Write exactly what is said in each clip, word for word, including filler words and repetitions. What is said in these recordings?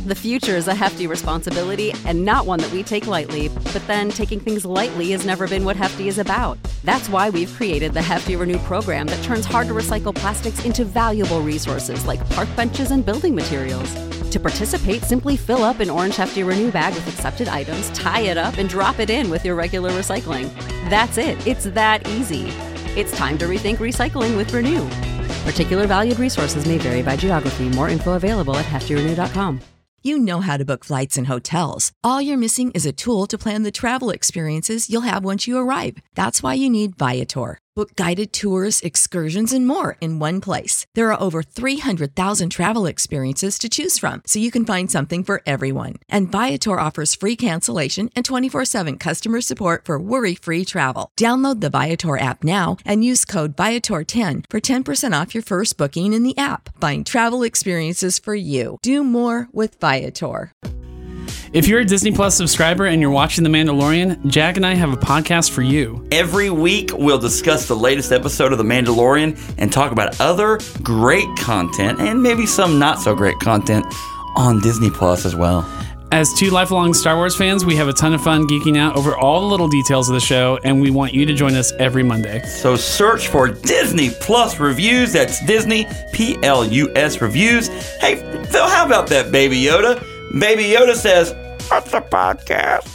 The future is a hefty responsibility and not one that we take lightly, but then taking things lightly has never been what Hefty is about. That's why we've created the Hefty Renew program that turns hard-to-recycle plastics into valuable resources like park benches and building materials. To participate, simply fill up an orange Hefty Renew bag with accepted items, tie it up, and drop it in with your regular recycling. That's it. It's that easy. It's time to rethink recycling with Renew. Particular valued resources may vary by geography. More info available at hefty renew dot com. You know how to book flights and hotels. All you're missing is a tool to plan the travel experiences you'll have once you arrive. That's why you need Viator. Book guided tours, excursions, and more in one place. There are over three hundred thousand travel experiences to choose from, so you can find something for everyone. And Viator offers free cancellation and twenty-four seven customer support for worry-free travel. Download the Viator app now and use code Viator ten for ten percent off your first booking in the app. Find travel experiences for you. Do more with Viator. If you're a Disney Plus subscriber and you're watching The Mandalorian, Jack and I have a podcast for you. Every week, we'll discuss the latest episode of The Mandalorian and talk about other great content and maybe some not so great content on Disney Plus as well. As two lifelong Star Wars fans, we have a ton of fun geeking out over all the little details of the show, and we want you to join us every Monday. So search for Disney Plus Reviews. That's Disney P L U S Reviews. Hey, Phil, how about that, Baby Yoda? Baby Yoda says, "What's a podcast?"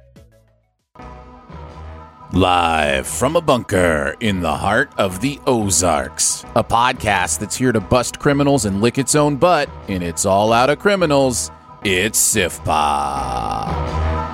Live from a bunker in the heart of the Ozarks, a podcast that's here to bust criminals and lick its own butt, and it's all out of criminals. It's Sif Pop.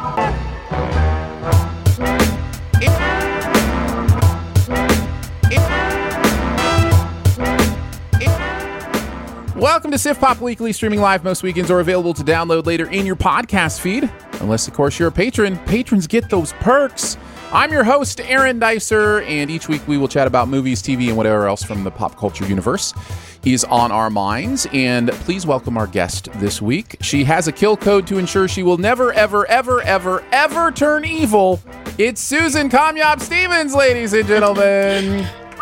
Welcome to Sif Pop Weekly, streaming live most weekends or available to download later in your podcast feed. Unless, of course, you're a patron. Patrons get those perks. I'm your host, Aaron Dicer, and each week we will chat about movies, T V, and whatever else from the pop culture universe is on our minds. And please welcome our guest this week. She has a kill code to ensure she will never, ever, ever, ever, ever turn evil. It's Susan Comyob Stevens, ladies and gentlemen.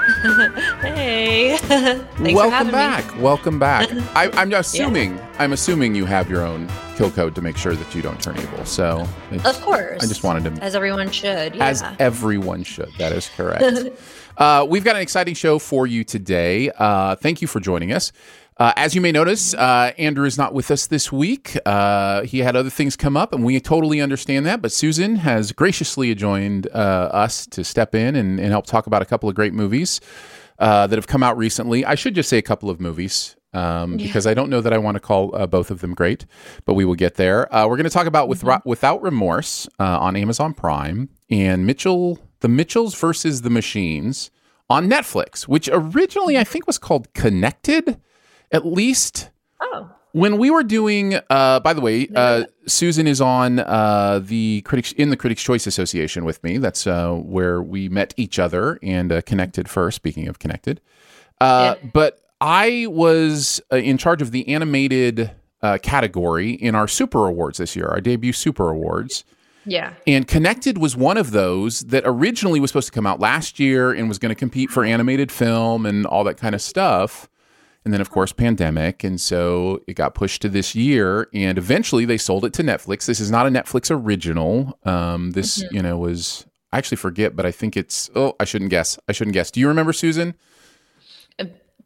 Hey. Thanks Welcome for back. Me. Welcome back. I, I'm assuming yeah. I'm assuming you have your own kill code to make sure that you don't turn evil. So of course, I just wanted to, as everyone should, yeah. as everyone should. That is correct. uh, we've got an exciting show for you today. Uh, thank you for joining us. Uh, as you may notice, uh, Andrew is not with us this week. Uh, he had other things come up, and we totally understand that. But Susan has graciously joined uh, us to step in and, and help talk about a couple of great movies uh, that have come out recently. I should just say a couple of movies um, yeah. because I don't know that I want to call uh, both of them great, but we will get there. Uh, we're going to talk about with, mm-hmm. Without Remorse uh, on Amazon Prime and Mitchell, The Mitchells versus the Machines on Netflix, which originally I think was called Connected. At least oh. when we were doing, uh, by the way, uh, Susan is on uh, the critics in the Critics' Choice Association with me. That's uh, where we met each other and uh, connected first, speaking of connected. Uh, yeah. But I was uh, in charge of the animated uh, category in our Super Awards this year, our debut Super Awards. Yeah. And Connected was one of those that originally was supposed to come out last year and was going to compete for animated film and all that kind of stuff. And then, of course, pandemic. And so it got pushed to this year. And eventually they sold it to Netflix. This is not a Netflix original. Um, this, mm-hmm. you know, was, I actually forget, but I think it's, oh, I shouldn't guess. I shouldn't guess. Do you remember, Susan? Uh,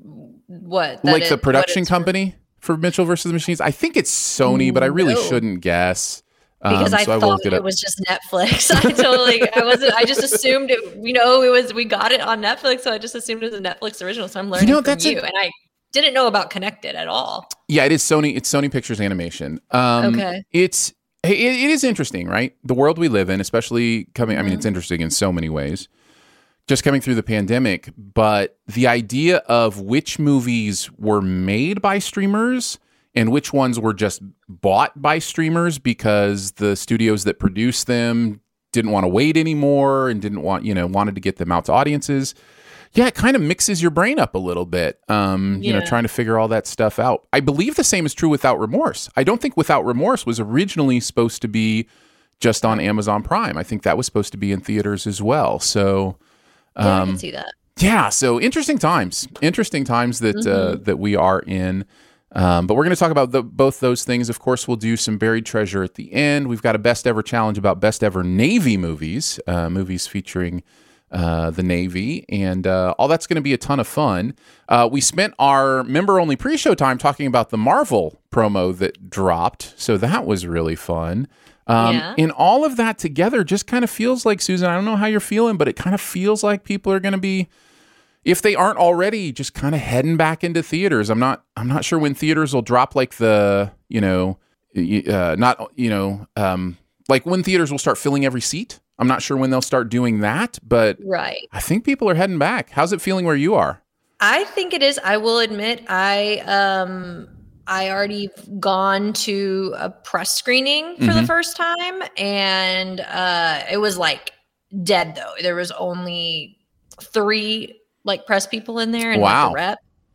what? Like the production company for Mitchell versus the Machines? I think it's Sony, but I really no. shouldn't guess. Because um, so I, I thought it, it was just Netflix. I totally, I wasn't, I just assumed it, you know, it was, we got it on Netflix. So I just assumed it was a Netflix original. So I'm learning you know, from that's you. A, and I, didn't know about Connected at all. Yeah, it is Sony. It's Sony Pictures Animation. Um, okay. It's it, it is interesting, right? The world we live in, especially coming. Mm-hmm. I mean, it's interesting in so many ways. Just coming through the pandemic, but the idea of which movies were made by streamers and which ones were just bought by streamers because the studios that produced them didn't want to wait anymore and didn't want, you know, wanted to get them out to audiences. Yeah, it kind of mixes your brain up a little bit, um, you yeah. know, trying to figure all that stuff out. I believe the same is true Without Remorse. I don't think Without Remorse was originally supposed to be just on Amazon Prime. I think that was supposed to be in theaters as well. So, um, yeah, I can see that. Yeah, so interesting times. Interesting times that mm-hmm. uh, that we are in. Um, but we're going to talk about the, both those things. Of course, we'll do some buried treasure at the end. We've got a best ever challenge about best ever Navy movies, uh, movies featuring uh, the Navy, and uh, all that's going to be a ton of fun. Uh, we spent our member-only pre-show time talking about the Marvel promo that dropped, so that was really fun. Um, yeah. And all of that together just kind of feels like, Susan, I don't know how you're feeling, but it kind of feels like people are going to be, if they aren't already, just kind of heading back into theaters. I'm not I'm not sure when theaters will drop like the, you know, uh, not, you know, um, like when theaters will start filling every seat. I'm not sure when they'll start doing that, but right. I think people are heading back. How's it feeling where you are? I think it is. I will admit, I um I already gone to a press screening for Mm-hmm. the first time, and uh, it was like dead though. There was only three like press people in there and Wow. like the rep.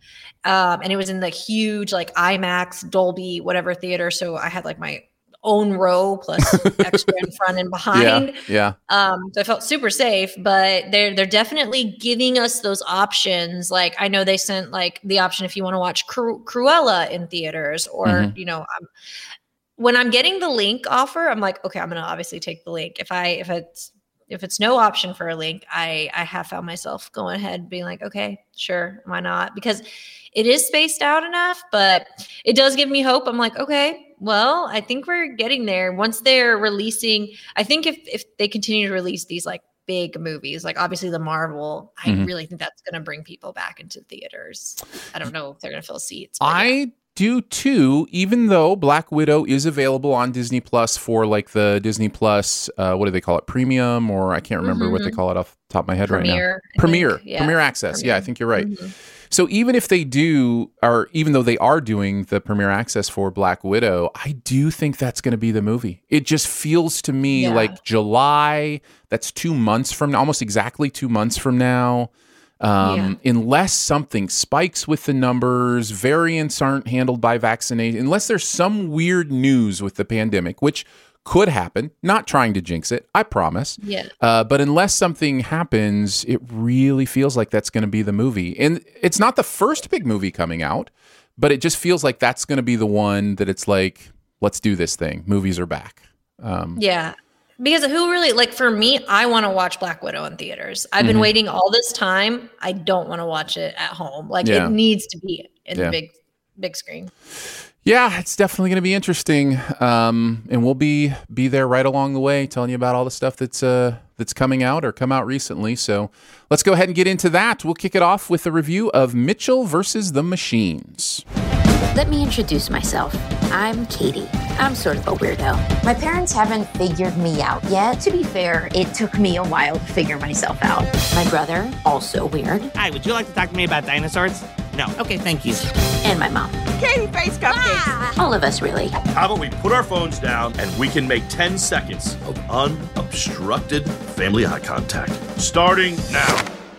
Um, and it was in the huge like IMAX, Dolby, whatever theater. So I had like my own row plus extra in front and behind. Yeah, yeah. Um, so I felt super safe, but they're they're definitely giving us those options. Like I know they sent like the option if you want to watch Cru- Cruella in theaters, or Mhm. you know, um, when I'm getting the link offer, I'm like, okay, I'm gonna obviously take the link. If I if it's if it's no option for a link, I I have found myself going ahead being like, okay, sure, why not? Because it is spaced out enough, but it does give me hope. I'm like, okay, well, I think we're getting there. Once they're releasing, I think if if they continue to release these like big movies, like obviously the Marvel, I Mhm. really think that's going to bring people back into theaters. I don't know if they're going to fill seats. but yeah. I do too, even though Black Widow is available on Disney Plus for like the Disney Plus, uh, what do they call it? Premium, or I can't remember what they call it off the top of my head right now. Premiere, I Premiere. think. Yeah. Premiere Access. Yeah, I think you're right. Mhm. So even if they do, or even though they are doing the Premiere Access for Black Widow, I do think that's going to be the movie. It just feels to me Yeah. like July, that's two months from now, almost exactly two months from now. Um, Unless something spikes with the numbers, variants aren't handled by vaccination, unless there's some weird news with the pandemic, which could happen, not trying to jinx it, I promise. Yeah. Uh, but unless something happens, it really feels like that's going to be the movie. And it's not the first big movie coming out, but it just feels like that's going to be the one that it's like, let's do this thing. Movies are back. Um, Yeah. Because who really, like for me, I want to watch Black Widow in theaters. I've been Mhm. waiting all this time. I don't want to watch it at home. Like Yeah. it needs to be in Yeah. the big, big screen. Yeah, it's definitely going to be interesting, um, and we'll be be there right along the way, telling you about all the stuff that's uh, that's coming out or come out recently. So let's go ahead and get into that. We'll kick it off with a review of Mitchell versus the Machines. Let me introduce myself. I'm Katie. I'm sort of a weirdo. My parents haven't figured me out yet. To be fair, it took me a while to figure myself out. My brother, also weird. Hi, would you like to talk to me about dinosaurs? No. Okay, thank you. And my mom. Katie face cupcakes. All of us, really. How about we put our phones down and we can make ten seconds of unobstructed family eye contact. Starting now.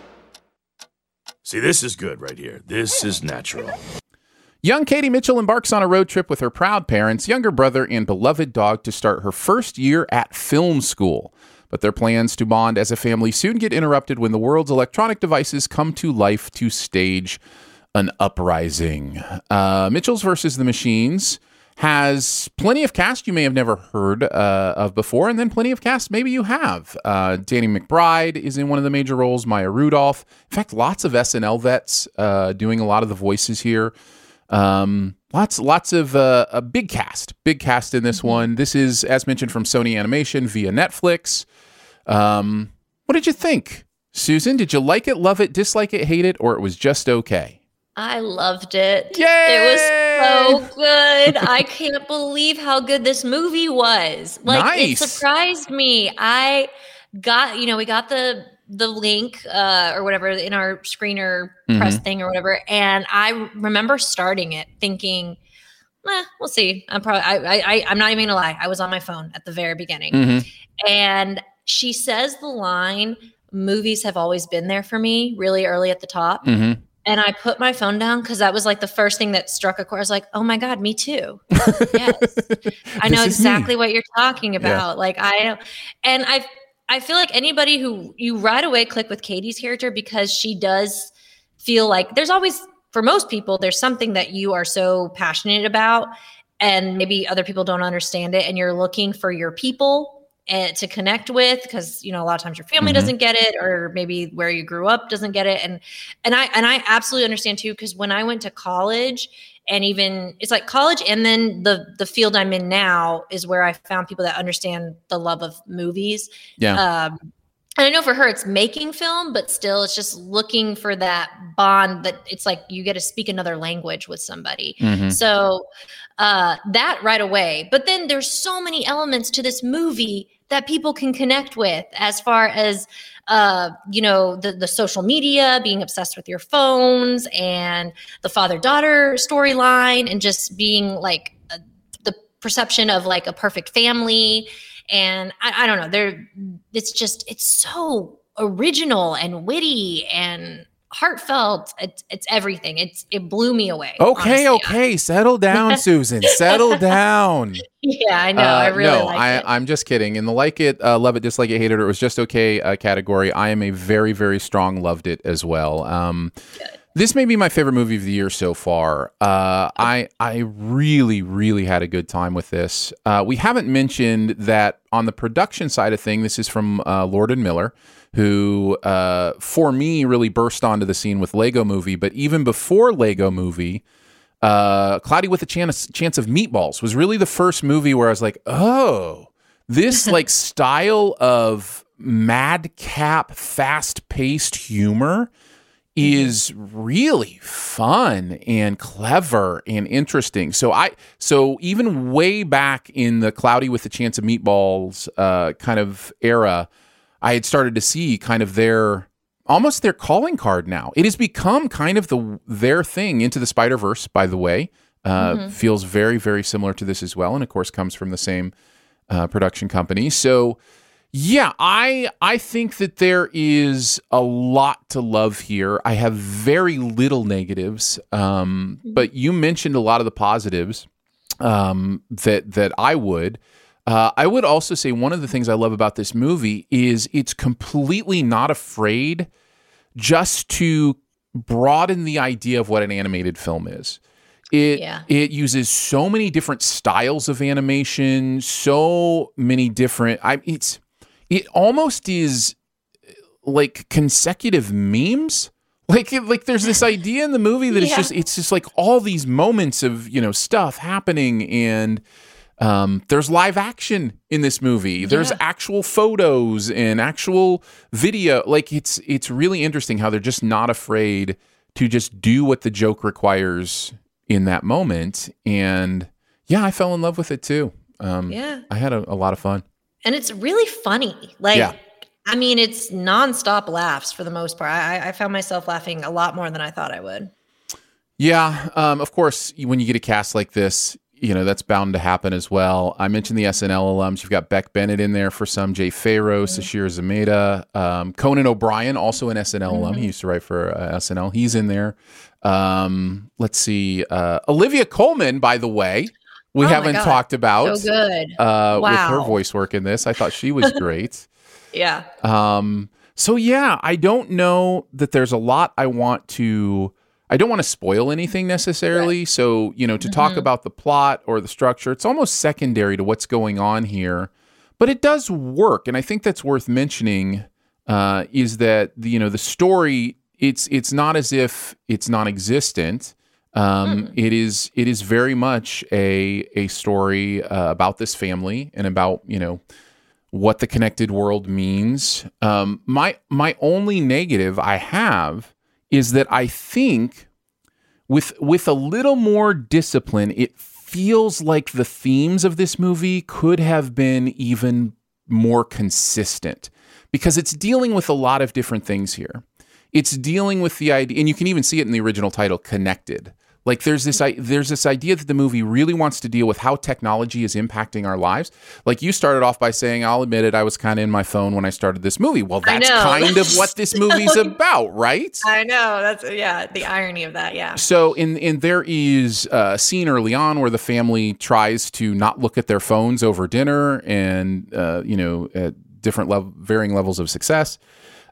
See, this is good right here. This is natural. Young Katie Mitchell embarks on a road trip with her proud parents, younger brother, and beloved dog to start her first year at film school. But their plans to bond as a family soon get interrupted when the world's electronic devices come to life to stage an uprising. Uh, Mitchell's versus the Machines has plenty of cast you may have never heard uh, of before, and then plenty of cast maybe you have. Uh, Danny McBride is in one of the major roles, Maya Rudolph. In fact, lots of S N L vets uh, doing a lot of the voices here. Um, lots, lots of uh, a big cast, big cast in this one. This is, as mentioned, from Sony Animation via Netflix. Um, what did you think, Susan? Did you like it, love it, dislike it, hate it, or it was just okay? I loved it. Yay! It was so good. I can't believe how good this movie was. Like Nice. it surprised me. I got, you know, we got the the link uh, or whatever in our screener Mhm. press thing or whatever, and I remember starting it thinking, eh, we'll see. I'm probably I, I I'm not even gonna lie. I was on my phone at the very beginning, Mhm. and she says the line, "Movies have always been there for me," really early at the top. Mm-hmm. And I put my phone down because that was like the first thing that struck a chord. I was like, oh my God, me too. Yes. I know This is me. exactly what you're talking about. Like I, and I, I feel like anybody who you right away click with Katie's character because she does feel like there's always for most people, there's something that you are so passionate about and maybe other people don't understand it. And you're looking for your people and to connect with, because, you know, a lot of times your family mm-hmm. doesn't get it, or maybe where you grew up doesn't get it. And, and I, and I absolutely understand too, because when I went to college, and even it's like college, and then the, the field I'm in now is where I found people that understand the love of movies. Yeah. Um, and I know for her, it's making film, but still it's just looking for that bond that it's like, you get to speak another language with somebody. Mm-hmm. So uh, that right away, but then there's so many elements to this movie that people can connect with, as far as, uh, you know, the, the social media, being obsessed with your phones, and the father-daughter storyline, and just being like a, the perception of like a perfect family. And I, I don't know, there, it's just, it's so original and witty and heartfelt. It's, it's everything. It's, it blew me away. Okay. Honestly. Okay. Settle down, Susan. Settle down. Yeah, I know. Uh, I really no, like I, it. I'm just kidding. In the like it, uh, love it, dislike it, hate it, or it was just okay uh, category, I am a very, very strong loved it as well. Um, this may be my favorite movie of the year so far. Uh, I I really, really had a good time with this. Uh, we haven't mentioned that on the production side of thing, this is from uh, Lord and Miller, who, uh, for me, really burst onto the scene with Lego Movie. But even before Lego Movie, uh, Cloudy with a Chance, Chance of Meatballs was really the first movie where I was like, oh, this like style of madcap, fast-paced humor is really fun and clever and interesting. So I, so even way back in the Cloudy with a Chance of Meatballs uh, kind of era, I had started to see kind of their, almost their calling card now. It has become kind of the their thing. Into the Spider-Verse, by the way, uh, mm-hmm. feels very, very similar to this as well. And of course comes from the same uh, production company. So yeah, I I think that there is a lot to love here. I have very little negatives, um, mm-hmm. but you mentioned a lot of the positives um, that that I would. Uh, I would also say one of the things I love about this movie is it's completely not afraid just to broaden the idea of what an animated film is. It yeah. it uses so many different styles of animation, so many different. I it's it almost is like consecutive memes. Like like there's this idea in the movie that yeah. it's just it's just like all these moments of, you know, stuff happening, and Um, there's live action in this movie. There's yeah. actual photos and actual video. Like it's it's really interesting how they're just not afraid to just do what the joke requires in that moment. And yeah, I fell in love with it too. Um, yeah, I had a, a lot of fun. And it's really funny. Like, yeah. I mean, it's nonstop laughs for the most part. I, I found myself laughing a lot more than I thought I would. Yeah, um, of course, when you get a cast like this, you know, that's bound to happen as well. I mentioned the S N L alums. You've got Beck Bennett in there for some, Jay Farrow, mm-hmm. Sashir Zameda, um, Conan O'Brien, also an S N L mm-hmm. alum. He used to write for uh, S N L. He's in there. Um, let's see. Uh, Olivia Colman, by the way, we oh haven't talked about. So good. Uh, wow. With her voice work in this. I thought she was great. yeah. Um, so, yeah, I don't know that there's a lot I want to... I don't want to spoil anything necessarily. Right. So, you know, to mm-hmm. talk about the plot or the structure, it's almost secondary to what's going on here. But it does work. And I think that's worth mentioning uh, is that, the, you know, the story, it's it's not as if it's non-existent. Um, mm. It is it is very much a, a story uh, about this family and about, you know, what the connected world means. Um, my my only negative I have is that I think with with a little more discipline, it feels like the themes of this movie could have been even more consistent, because it's dealing with a lot of different things here. It's dealing with the idea, and you can even see it in the original title, Connected. Like there's this there's this idea that the movie really wants to deal with how technology is impacting our lives. Like you started off by saying, I'll admit it, I was kind of in my phone when I started this movie. Well, that's kind of what this movie's about, right? I know. That's, yeah, the irony of that, yeah. So in, in there is a scene early on where the family tries to not look at their phones over dinner and, uh, you know, at different level, varying levels of success.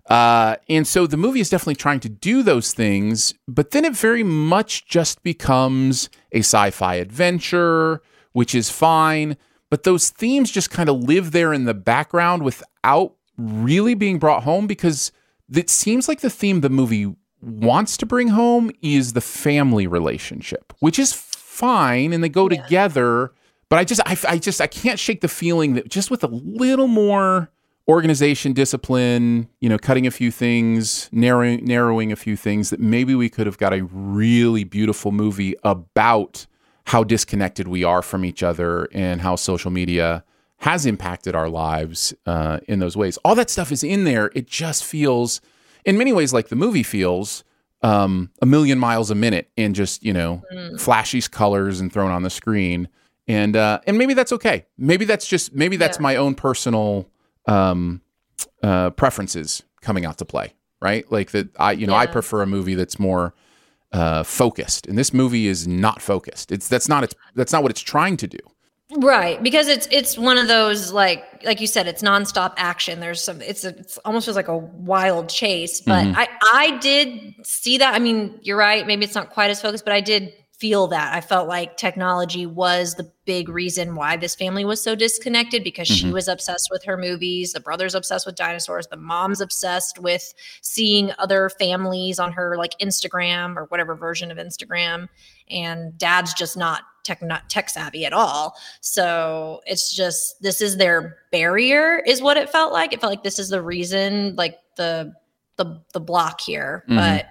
Uh, and so the movie is definitely trying to do those things, but then it very much just becomes a sci-fi adventure, which is fine. But those themes just kind of live there in the background without really being brought home, because it seems like the theme the movie wants to bring home is the family relationship, which is fine, and they go yeah. together. But I just, I, I just, I can't shake the feeling that just with a little more organization, discipline, you know, cutting a few things, narrowing, narrowing a few things, that maybe we could have got a really beautiful movie about how disconnected we are from each other and how social media has impacted our lives uh, in those ways. All that stuff is in there. It just feels, in many ways, like the movie feels um, a million miles a minute and just, you know, mm. flashy colors and thrown on the screen. And uh, and maybe that's okay. Maybe that's just, maybe that's yeah. my own personal um, uh, preferences coming out to play, right? Like that, I, you know, yeah. I prefer a movie that's more Uh, focused, and this movie is not focused. It's that's not it's that's not what it's trying to do. Right, because it's it's one of those like like you said, it's nonstop action. There's some it's a, it's almost feels like a wild chase. But mm-hmm. I I did see that. I mean, you're right. Maybe it's not quite as focused, but I did feel that. I felt like technology was the big reason why this family was so disconnected, because mm-hmm. she was obsessed with her movies. The brother's obsessed with dinosaurs. The mom's obsessed with seeing other families on her like Instagram or whatever version of Instagram. And dad's just not tech, not tech savvy at all. So it's just, this is their barrier is what it felt like. It felt like this is the reason, like the, the, the block here. Mm-hmm. But,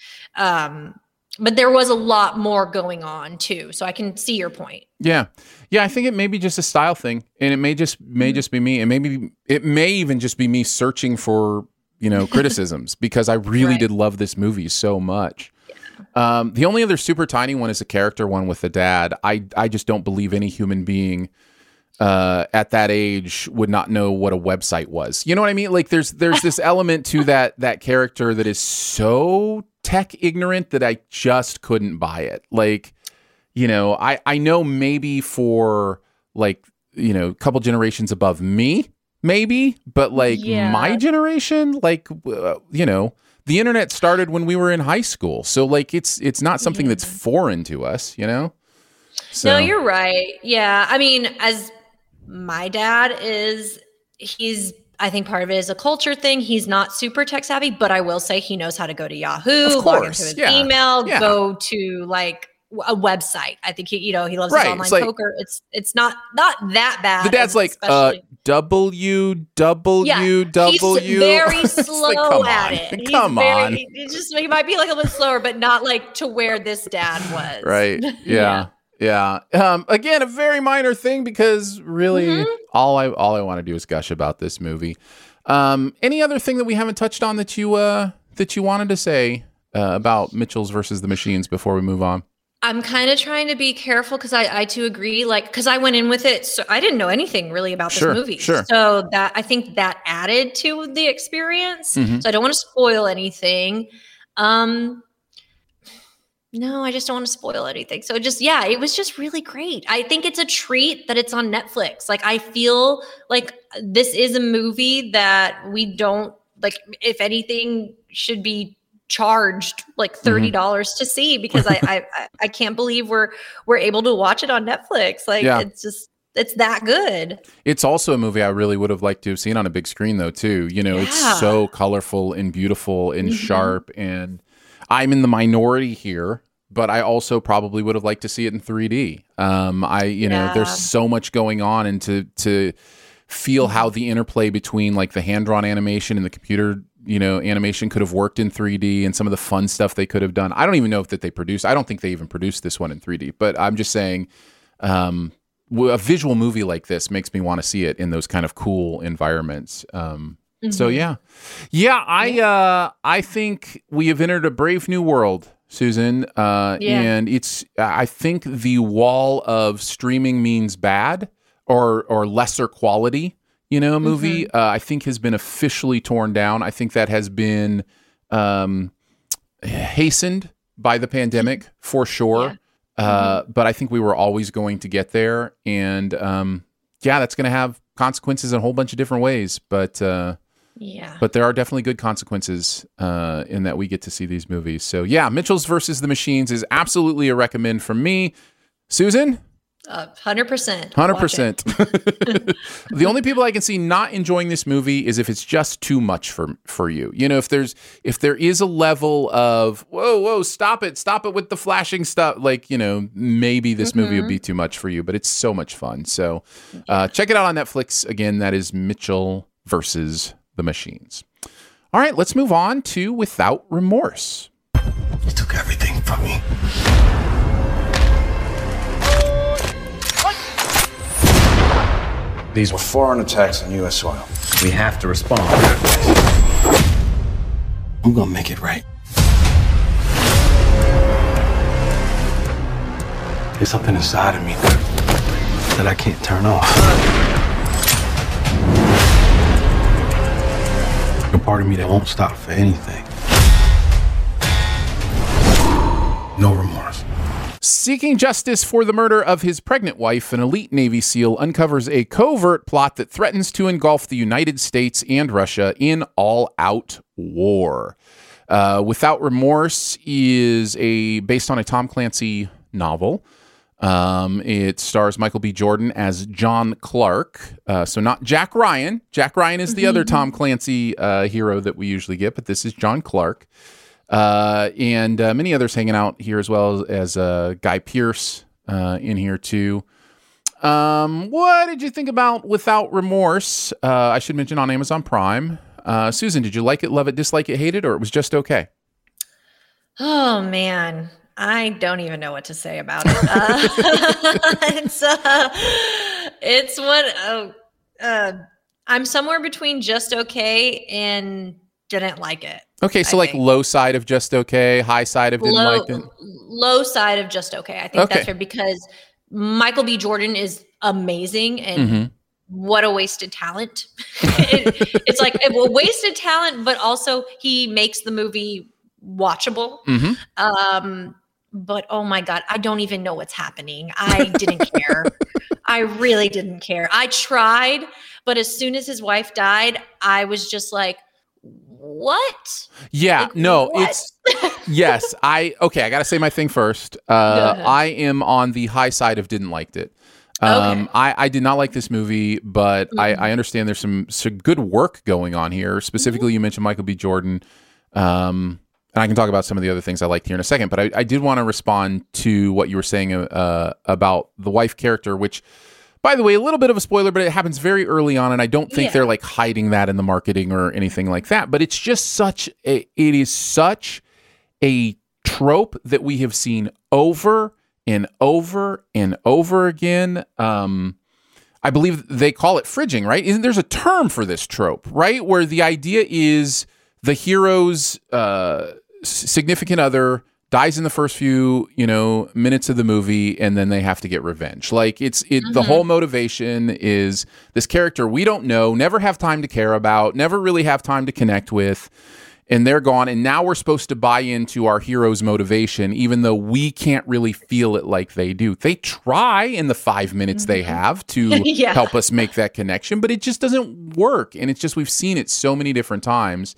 um, But there was a lot more going on too, so I can see your point. Yeah, yeah. I think it may be just a style thing, and it may just may mm-hmm. just be me, and maybe it may even just be me searching for you know criticisms because I really right. did love this movie so much. Yeah. Um, the only other super tiny one is a character one with the dad. I I just don't believe any human being uh, at that age would not know what a website was. You know what I mean? Like there's there's this element to that that character that is so tech ignorant that I just couldn't buy it. Like, you know, I, I know maybe for like, you know, a couple generations above me, maybe, but like yeah. my generation, like, uh, you know, the internet started when we were in high school. So like, it's, it's not something yeah. that's foreign to us, you know? So. No, you're right. Yeah. I mean, as my dad is, he's, I think part of it is a culture thing. He's not super tech savvy, but I will say he knows how to go to Yahoo, log into his yeah. email, yeah. go to like a website. I think he, you know, he loves right. his online it's like, poker. It's it's not not that bad. The dad's like uh, W W W. Yeah, he's very slow like, at it. He's come very, on, he just he might be like a little bit slower, but not like to where this dad was. Right? Yeah. yeah. Yeah. Um, again, a very minor thing because really, mm-hmm. all I all I want to do is gush about this movie. Um, any other thing that we haven't touched on that you uh, that you wanted to say uh, about Mitchells versus the Machines before we move on? I'm kind of trying to be careful because I, I too agree. Like, because I went in with it, so I didn't know anything really about this sure, movie. Sure. So that I think that added to the experience. Mm-hmm. So I don't want to spoil anything. Um, no, I just don't want to spoil anything. So just yeah, it was just really great. I think it's a treat that it's on Netflix. Like, I feel like this is a movie that we don't like. If anything, should be charged like thirty dollars mm-hmm. to see, because I, I I can't believe we're we're able to watch it on Netflix. Like yeah. it's just it's that good. It's also a movie I really would have liked to have seen on a big screen though too. You know, yeah. it's so colorful and beautiful and mm-hmm. sharp, and I'm in the minority here, but I also probably would have liked to see it in three D. Um, I you yeah. know, there's so much going on, and to to feel how the interplay between like the hand drawn animation and the computer you know, animation could have worked in three D, and some of the fun stuff they could have done. I don't even know if that they produced. I don't think they even produced this one in three D, but I'm just saying um, a visual movie like this makes me want to see it in those kind of cool environments. Um, mm-hmm. So yeah, yeah, I, uh, I think we have entered a brave new world, Susan. Uh, yeah. And it's, I think the wall of streaming means bad or, or lesser quality, you know, movie, mm-hmm. uh, I think has been officially torn down. I think that has been um, hastened by the pandemic for sure. Yeah. Uh, mm-hmm. But I think we were always going to get there. And um, yeah, that's going to have consequences in a whole bunch of different ways. But uh, Yeah. But there are definitely good consequences uh, in that we get to see these movies. So yeah, Mitchell's versus the Machines is absolutely a recommend from me. Susan? Uh, one hundred percent. one hundred percent. The only people I can see not enjoying this movie is if it's just too much for for you. You know, if there's if there is a level of, whoa, whoa, stop it, stop it with the flashing stuff. Like, you know, maybe this mm-hmm. movie would be too much for you, but it's so much fun. So uh, check it out on Netflix. Again, that is Mitchell versus the Machines. All right, let's move on to Without Remorse. You took everything from me. These were foreign attacks on U S soil. We have to respond. I'm gonna make it right. There's something inside of me that I can't turn off. A part of me that won't stop for anything. No remorse. Seeking justice for the murder of his pregnant wife, an elite Navy SEAL uncovers a covert plot that threatens to engulf the United States and Russia in all-out war. Uh, Without Remorse is a based on a Tom Clancy novel. Um, it stars Michael B. Jordan as John Clark. Uh, so not Jack Ryan. Jack Ryan is the mm-hmm. other Tom Clancy uh, hero that we usually get, but this is John Clark. Uh, and uh, many others hanging out here as well as uh, Guy Pearce uh, in here too. Um, what did you think about Without Remorse? Uh, I should mention on Amazon Prime. Uh, Susan, did you like it, love it, dislike it, hate it, or it was just okay? Oh, man. I don't even know what to say about it. Uh, it's uh, it's what uh, uh, I'm somewhere between just okay and didn't like it. Okay, so I like think. Low side of just okay, high side of didn't low, like it? Low side of just okay. I think okay. that's fair because Michael B. Jordan is amazing and mm-hmm. what a wasted talent. it, it's like a wasted talent, but also he makes the movie watchable. Mm-hmm. Um, but oh my God, I don't even know what's happening. I didn't care. I really didn't care. I tried, but as soon as his wife died, I was just like, what? Yeah, like, no, what? it's yes. I okay. I got to say my thing first. Uh, I am on the high side of didn't liked it. Um, okay. I, I did not like this movie, but mm-hmm. I, I understand there's some, some good work going on here. Specifically, mm-hmm. you mentioned Michael B. Jordan. Um, and I can talk about some of the other things I liked here in a second, but I, I did want to respond to what you were saying uh, about the wife character, which, by the way, a little bit of a spoiler, but it happens very early on, and I don't think yeah. they're like hiding that in the marketing or anything like that. But it's just such a, it is such a trope that we have seen over and over and over again. Um, I believe they call it fridging, right? Isn't there's a term for this trope, right? Where the idea is the hero's uh, significant other dies in the first few, you know, minutes of the movie, and then they have to get revenge. Like it's it. Mm-hmm. The whole motivation is this character we don't know, never have time to care about, never really have time to connect with, and they're gone. And now we're supposed to buy into our hero's motivation, even though we can't really feel it like they do. They try in the five minutes mm-hmm. they have to yeah. help us make that connection, but it just doesn't work. And it's just we've seen it so many different times.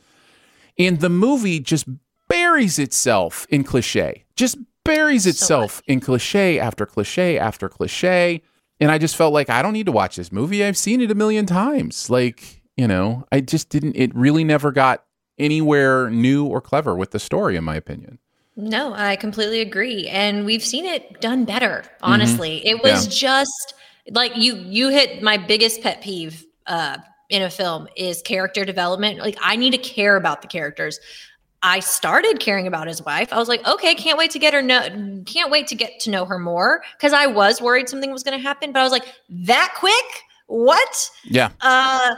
And the movie just buries itself in cliche, just buries itself so in cliche after cliche after cliche. And I just felt like I don't need to watch this movie. I've seen it a million times. Like, you know, I just didn't, it really never got anywhere new or clever with the story, in my opinion. No, I completely agree. And we've seen it done better, honestly. Mm-hmm. It was yeah. just like you, you hit my biggest pet peeve uh, in a film is character development. Like I need to care about the characters. I started caring about his wife. I was like, okay, can't wait to get her know, can't wait to get to know her more. Cause I was worried something was going to happen, but I was like, that quick? What? Yeah. Uh,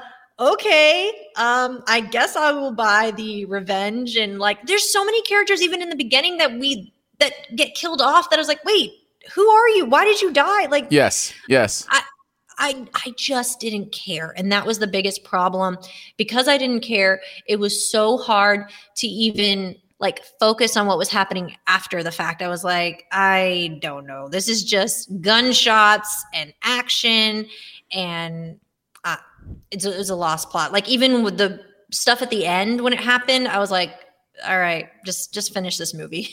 okay. Um, I guess I will buy the revenge. And like, there's so many characters, even in the beginning that we, that get killed off that I was like, wait, who are you? Why did you die? Like, yes, yes. I, I, I just didn't care. And that was the biggest problem. Because I didn't care, it was so hard to even like focus on what was happening after the fact. I was like, I don't know. This is just gunshots and action. And uh, it's, a, it's a lost plot. Like even with the stuff at the end when it happened, I was like, all right, just just finish this movie.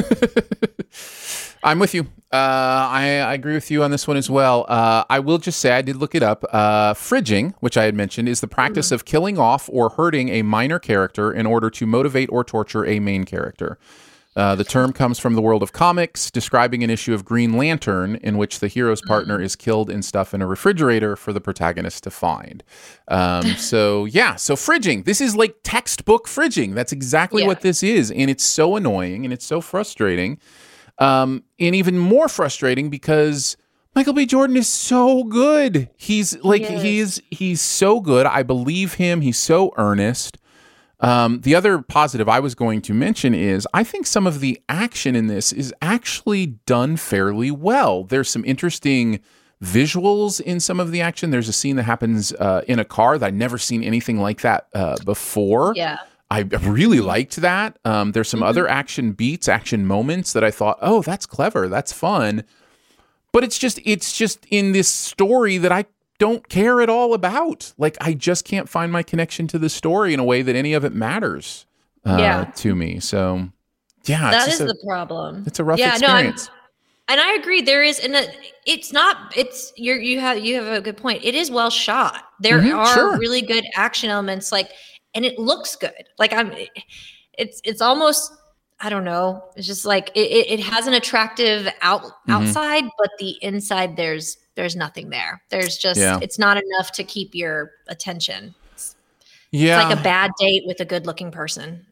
I'm with you. Uh, I, I agree with you on this one as well. Uh, I will just say I did look it up. Uh, fridging, which I had mentioned, is the practice mm. of killing off or hurting a minor character in order to motivate or torture a main character. Uh, the term comes from the world of comics, describing an issue of Green Lantern in which the hero's partner is killed and stuff in a refrigerator for the protagonist to find. Um, so, yeah. So fridging. This is like textbook fridging. That's exactly yeah. what this is. And it's so annoying and it's so frustrating. Um, and even more frustrating because Michael B. Jordan is so good. He's like, yes. he's, he's so good. I believe him. He's so earnest. Um, the other positive I was going to mention is I think some of the action in this is actually done fairly well. There's some interesting visuals in some of the action. There's a scene that happens uh, in a car that I'd never seen anything like that uh, before. Yeah. I really liked that. Um, there's some mm-hmm. other action beats, action moments that I thought, oh, that's clever. That's fun. But it's just, it's just in this story that I don't care at all about. Like, I just can't find my connection to the story in a way that any of it matters uh, yeah. to me. So, yeah. That is a, the problem. It's a rough yeah, experience. No, and I agree. There is, and it's not, it's, you're, you have, you have a good point. It is well shot. There mm-hmm, are sure. really good action elements, like, and it looks good. Like, I'm, it's, it's almost, I don't know. It's just like, it, it has an attractive out mm-hmm. outside, but the inside, there's, there's nothing there. There's just, yeah. it's not enough to keep your attention. It's, yeah. it's like a bad date with a good looking person.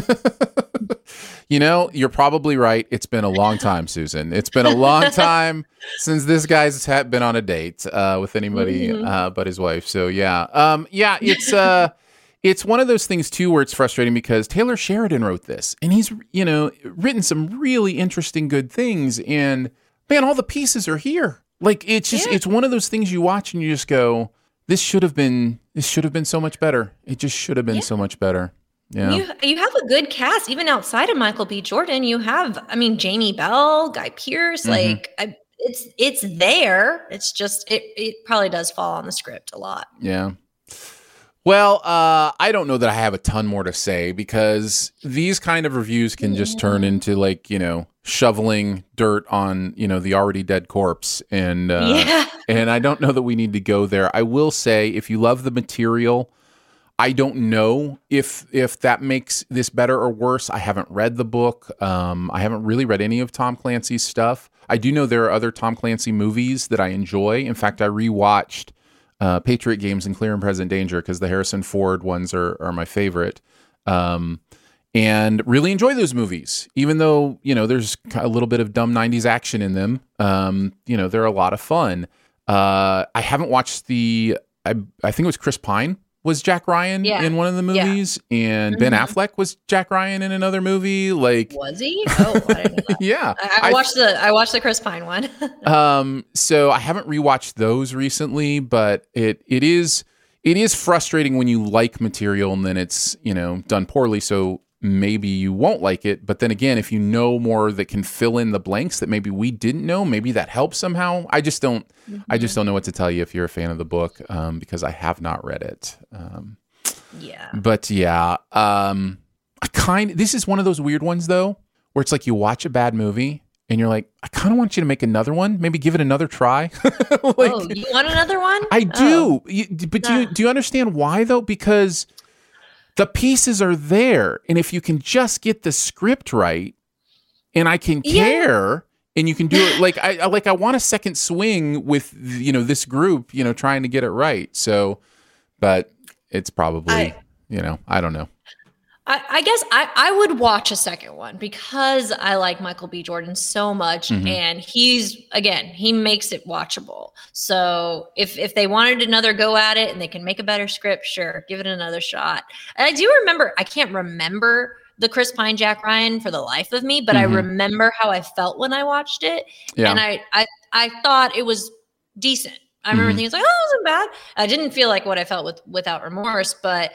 You know, you're probably right. It's been a long time, Susan. It's been a long time since this guy's had been on a date uh, with anybody mm-hmm. uh, but his wife. So yeah. Um, yeah, it's, uh, it's one of those things too, where it's frustrating because Taylor Sheridan wrote this and he's, you know, written some really interesting, good things, and man, all the pieces are here. Like, it's just, yeah. it's one of those things you watch and you just go, this should have been, this should have been so much better. It just should have been yeah. so much better. Yeah. You, you have a good cast, even outside of Michael B. Jordan. You have, I mean, Jamie Bell, Guy Pearce, mm-hmm. like I, it's, it's there. It's just, it, it probably does fall on the script a lot. Yeah. Well, uh, I don't know that I have a ton more to say because these kind of reviews can just yeah. turn into, like, you know, shoveling dirt on, you know, the already dead corpse. And, uh, yeah. and I don't know that we need to go there. I will say, if you love the material, I don't know if, if that makes this better or worse. I haven't read the book. Um, I haven't really read any of Tom Clancy's stuff. I do know there are other Tom Clancy movies that I enjoy. In fact, I rewatched Uh, Patriot Games and Clear and Present Danger because the Harrison Ford ones are are my favorite, um, and really enjoy those movies. Even though, you know, there's a little bit of dumb nineties action in them, um, you know, they're a lot of fun. Uh, I haven't watched the. I I think it was Chris Pine was Jack Ryan yeah. in one of the movies, yeah. and mm-hmm. Ben Affleck was Jack Ryan in another movie. Like, was he? Oh, I didn't know that. yeah. I, I watched I, the I watched the Chris Pine one. um, so I haven't rewatched those recently, but it it is it is frustrating when you like material and then it's, you know, done poorly. So maybe you won't like it. But then again, if you know more that can fill in the blanks that maybe we didn't know, maybe that helps somehow. I just don't. Mm-hmm. I just don't know what to tell you if you're a fan of the book, um, because I have not read it. Um, yeah. But yeah, um, I kind. This is one of those weird ones though, where it's like you watch a bad movie and you're like, I kind of want you to make another one. Maybe give it another try. Like, oh, you want another one? I do. Oh. You, but do you do you understand why though? Because the pieces are there, and if you can just get the script right, and I can care, yeah. and you can do it like I like I want a second swing with, you know, this group, you know, trying to get it right. So, but it's probably I, you know, I don't know. I, I guess I, I would watch a second one because I like Michael B. Jordan so much, mm-hmm. and he's, again, he makes it watchable. So if if they wanted another go at it and they can make a better script, sure, give it another shot. And I do remember, I can't remember the Chris Pine Jack Ryan for the life of me, but mm-hmm. I remember how I felt when I watched it, yeah. and I, I I thought it was decent. I remember mm-hmm. thinking, like, oh, it wasn't bad. I didn't feel like what I felt with Without Remorse, but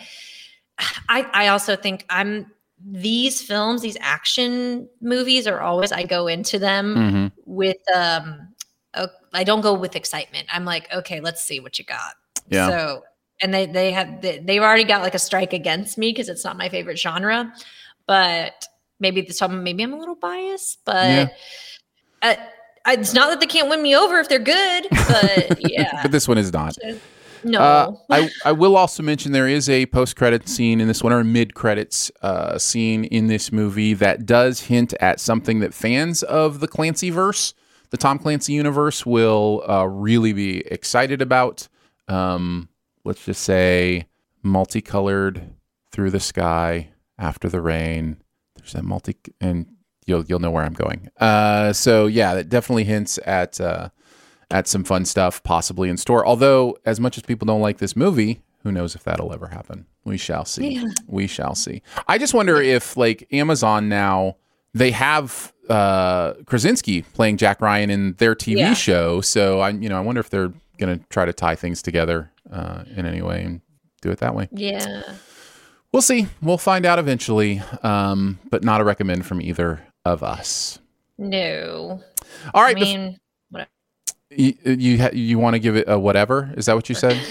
I, I also think I'm these films, these action movies are always, I go into them mm-hmm. with, um, a, I don't go with excitement. I'm like, okay, let's see what you got. Yeah. So and they they have they, they've already got like a strike against me because it's not my favorite genre. But maybe the some maybe I'm a little biased, but yeah. uh, it's not that they can't win me over if they're good. But yeah, but this one is not. No. Uh, I, I will also mention there is a post-credit scene in this one, or a mid-credits uh, scene in this movie that does hint at something that fans of the Clancyverse, the Tom Clancy universe, will uh, really be excited about. Um, let's just say multicolored through the sky after the rain. There's that multi, and you'll you'll know where I'm going. Uh, so yeah, that definitely hints at. Uh, at some fun stuff possibly in store. Although, as much as people don't like this movie, who knows if that'll ever happen? We shall see. Yeah. We shall see. I just wonder if, like, Amazon now, they have uh, Krasinski playing Jack Ryan in their T V yeah. show. So, I, you know, I wonder if they're going to try to tie things together uh, in any way and do it that way. Yeah. We'll see. We'll find out eventually, um, but not a recommend from either of us. No. All right. I mean... Bef- You you, you want to give it a whatever? Is that what you said?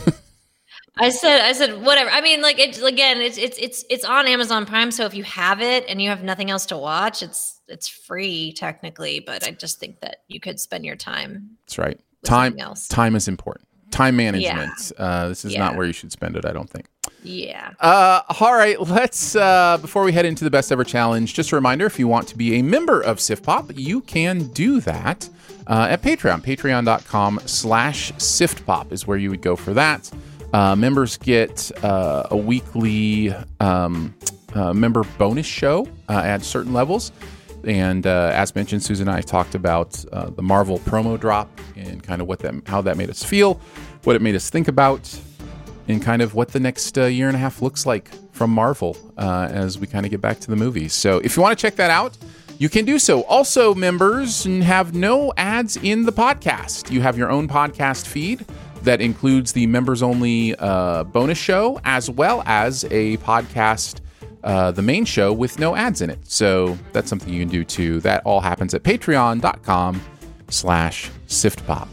I said I said whatever. I mean, like it's again, it's it's it's it's on Amazon Prime. So if you have it and you have nothing else to watch, it's it's free technically. But I just think that you could spend your time. That's right. Time else. Time is important. Time management. Yeah. Uh, this is yeah. not where you should spend it, I don't think. Yeah. Uh, all right. Let's, uh, before we head into the Best Ever Challenge, just a reminder, if you want to be a member of Sif Pop, you can do that uh, at Patreon. Patreon.com slash SiftPop is where you would go for that. Uh, members get uh, a weekly um, uh, member bonus show uh, at certain levels. And uh, as mentioned, Susan and I talked about uh, the Marvel promo drop and kind of what that, how that made us feel, what it made us think about, and kind of what the next uh, year and a half looks like from Marvel uh, as we kind of get back to the movies. So if you want to check that out, you can do so. Also, members have no ads in the podcast. You have your own podcast feed that includes the members-only uh, bonus show, as well as a podcast, uh, the main show, with no ads in it. So that's something you can do too. That all happens at patreon.com slash SiftPop.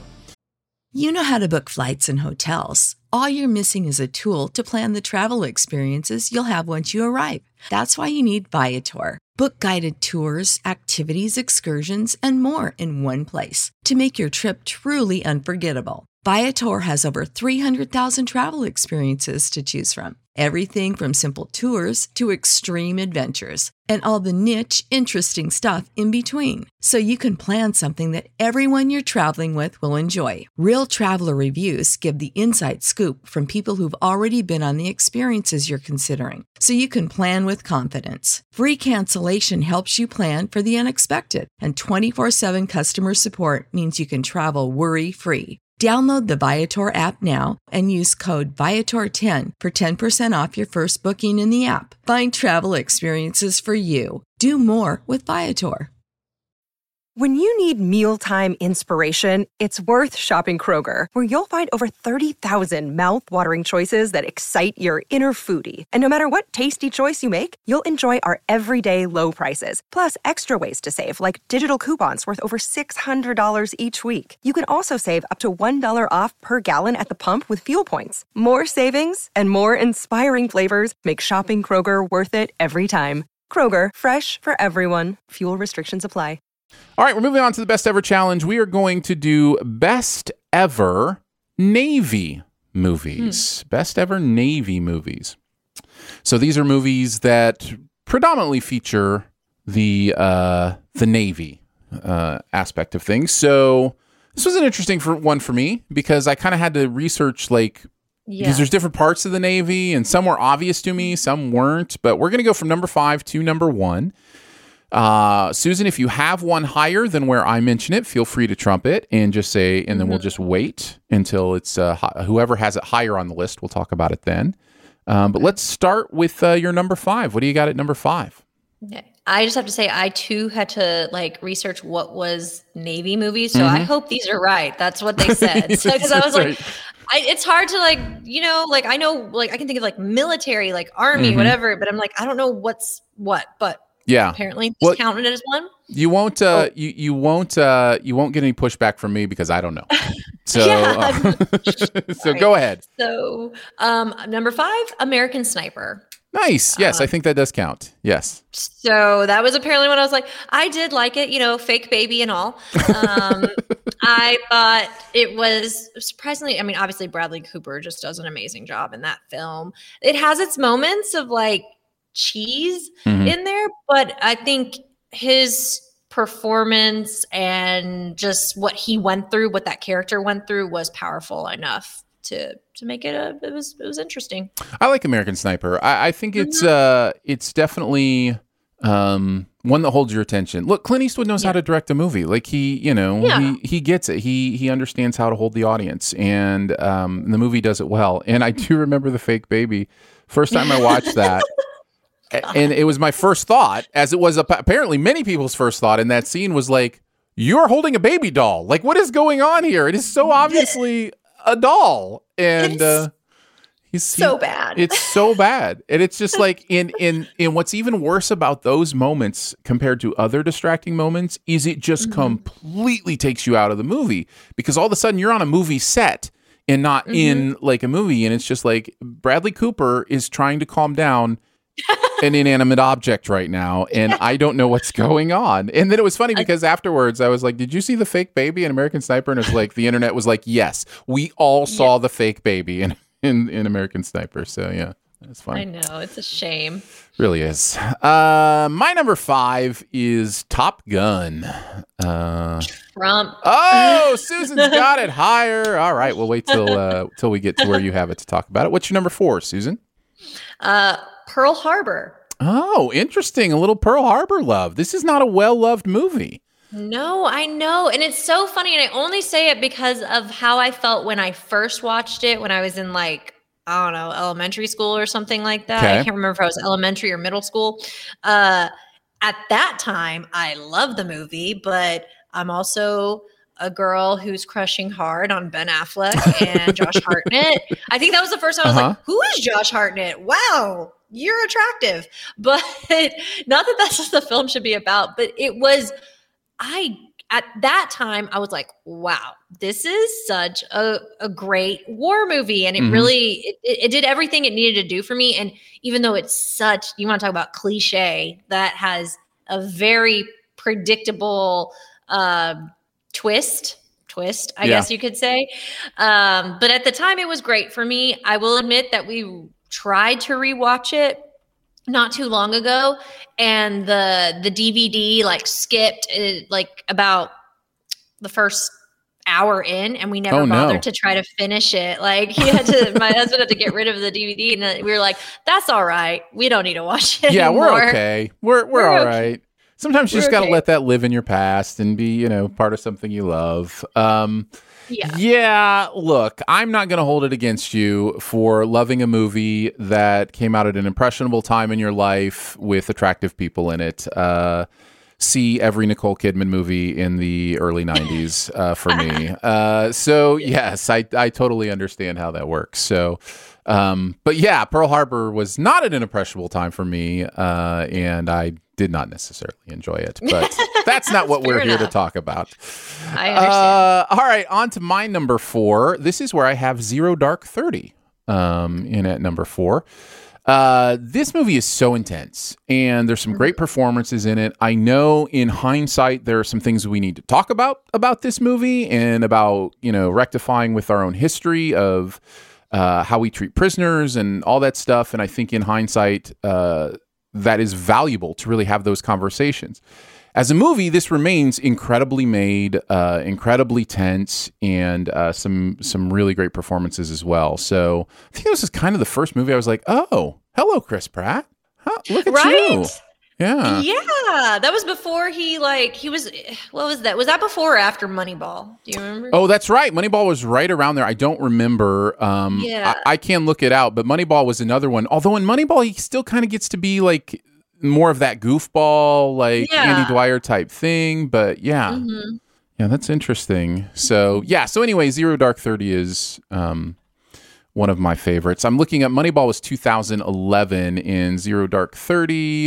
You know how to book flights and hotels. All you're missing is a tool to plan the travel experiences you'll have once you arrive. That's why you need Viator. Book guided tours, activities, excursions, and more in one place to make your trip truly unforgettable. Viator has over three hundred thousand travel experiences to choose from. Everything from simple tours to extreme adventures and all the niche, interesting stuff in between. So you can plan something that everyone you're traveling with will enjoy. Real traveler reviews give the inside scoop from people who've already been on the experiences you're considering. So you can plan with confidence. Free cancellation helps you plan for the unexpected. And twenty-four seven customer support means you can travel worry-free. Download the Viator app now and use code Viator ten for ten percent off your first booking in the app. Find travel experiences for you. Do more with Viator. When you need mealtime inspiration, it's worth shopping Kroger, where you'll find over thirty thousand mouth-watering choices that excite your inner foodie. And no matter what tasty choice you make, you'll enjoy our everyday low prices, plus extra ways to save, like digital coupons worth over six hundred dollars each week. You can also save up to one dollar off per gallon at the pump with fuel points. More savings and more inspiring flavors make shopping Kroger worth it every time. Kroger, fresh for everyone. Fuel restrictions apply. All right, we're moving on to the Best Ever Challenge. We are going to do Best Ever Navy movies. Hmm. Best Ever Navy movies. So these are movies that predominantly feature the uh, the Navy uh, aspect of things. So this was an interesting for, one for me because I kind of had to research, like, yeah. because there's different parts of the Navy, and some were obvious to me, some weren't. But we're going to go from number five to number one. Uh, Susan, if you have one higher than where I mention it, feel free to trump it and just say, and then mm-hmm. we'll just wait until it's uh, whoever has it higher on the list. We'll talk about it then. Um, but let's start with uh, your number five. What do you got at number five? I just have to say, I too had to like research what was Navy movies. So mm-hmm. I hope these are right. That's what they said. Because so, I was like, I, it's hard to like, you know, like I know, like I can think of like military, like army, mm-hmm. whatever, but I'm like, I don't know what's what, but yeah, apparently it's well, counted as one. You won't, uh, oh. you you won't, uh, you won't get any pushback from me because I don't know. So, Yeah. uh, so go ahead. So, um, number five, American Sniper. Nice. Yes, Um, I think that does count. Yes. So that was apparently when I was like, I did like it, you know, fake baby and all. Um, I thought it was surprisingly, I mean, obviously Bradley Cooper just does an amazing job in that film. It has its moments of like cheese Mhm. in there, but I think his performance and just what he went through, what that character went through was powerful enough to to make it a it was it was interesting. I like American Sniper. I, I think it's uh it's definitely um one that holds your attention. Look, Clint Eastwood knows how to direct a movie. Like he, you know, Yeah. he he gets it. He he understands how to hold the audience, and um the movie does it well. And I do remember the fake baby. First time I watched that. a- and it was my first thought, as it was ap- apparently many people's first thought in that scene was like, you're holding a baby doll. Like, what is going on here? It is so obviously a doll. And uh he's so he- bad. It's so bad. And it's just like in in in what's even worse about those moments compared to other distracting moments is it just Mm-hmm. completely takes you out of the movie, because all of a sudden you're on a movie set and not Mm-hmm. in like a movie, and it's just like Bradley Cooper is trying to calm down an inanimate object right now, and I don't know what's going on. And then it was funny because afterwards I was like, did you see the fake baby in American Sniper? And it's like the internet was like, yes, we all saw the fake baby in, in, in American Sniper. So yeah, it's fun. I know, it's a shame. Really is. Uh, my number five is Top Gun. Uh, Trump. oh, Susan's got it higher. All right, we'll wait till uh, till we get to where you have it to talk about it. What's your number four, Susan? Uh, Pearl Harbor. Oh, interesting. A little Pearl Harbor love. This is not a well-loved movie. No, I know. And it's so funny. And I only say it because of how I felt when I first watched it when I was in like, I don't know, elementary school or something like that. Okay. I can't remember if I was elementary or middle school. Uh, at that time, I loved the movie, but I'm also a girl who's crushing hard on Ben Affleck and Josh Hartnett. I think that was the first time I was Uh-huh. like, who is Josh Hartnett? Wow, you're attractive. But not that that's what the film should be about, but it was, I, at that time, I was like, wow, this is such a, a great war movie. And it Mhm. really, it, it did everything it needed to do for me. And even though it's such, you want to talk about cliche, that has a very predictable, um, twist twist I Yeah. guess you could say, um but at the time it was great for me. I will admit that we tried to rewatch it not too long ago, and the the D V D like skipped it, like about the first hour in, and we never Oh, no. bothered to try to finish it. Like he had to my husband had to get rid of the D V D, and we were like, that's all right, we don't need to watch it Yeah, anymore. we're okay. We're we're, We're all okay. right. Sometimes you just We're got to okay. let that live in your past and be, you know, part of something you love. Um, Yeah. yeah, look, I'm not going to hold it against you for loving a movie that came out at an impressionable time in your life with attractive people in it. Uh, see every Nicole Kidman movie in the early nineties uh, for me. Uh, so, yes, I, I totally understand how that works. So, um, but yeah, Pearl Harbor was not at an impressionable time for me, uh, and I did not necessarily enjoy it. But that's not what we're Fair here to enough. talk about. I understand. Uh, all right, on to my number four. This is where I have Zero Dark Thirty um, in at number four. Uh, this movie is so intense, and there's some great performances in it. I know in hindsight, there are some things we need to talk about about this movie and about, you know, rectifying with our own history of uh, how we treat prisoners and all that stuff. And I think in hindsight, uh, that is valuable to really have those conversations. As a movie, this remains incredibly made, uh, incredibly tense, and uh, some some really great performances as well. So I think this is kind of the first movie I was like, oh, hello, Chris Pratt. Huh, look at Right? you. Yeah. Yeah, that was before he like he was. What was that? Was that before or after Moneyball? Do you remember? Oh, that's right. Moneyball was right around there. I don't remember. Um, Yeah. I, I can look it out, but Moneyball was another one. Although in Moneyball, he still kind of gets to be like more of that goofball, like Yeah. Andy Dwyer type thing. But yeah, Mhm. yeah, that's interesting. So yeah. So anyway, Zero Dark Thirty is um, one of my favorites. I'm looking at Moneyball was two thousand eleven, and Zero Dark Thirty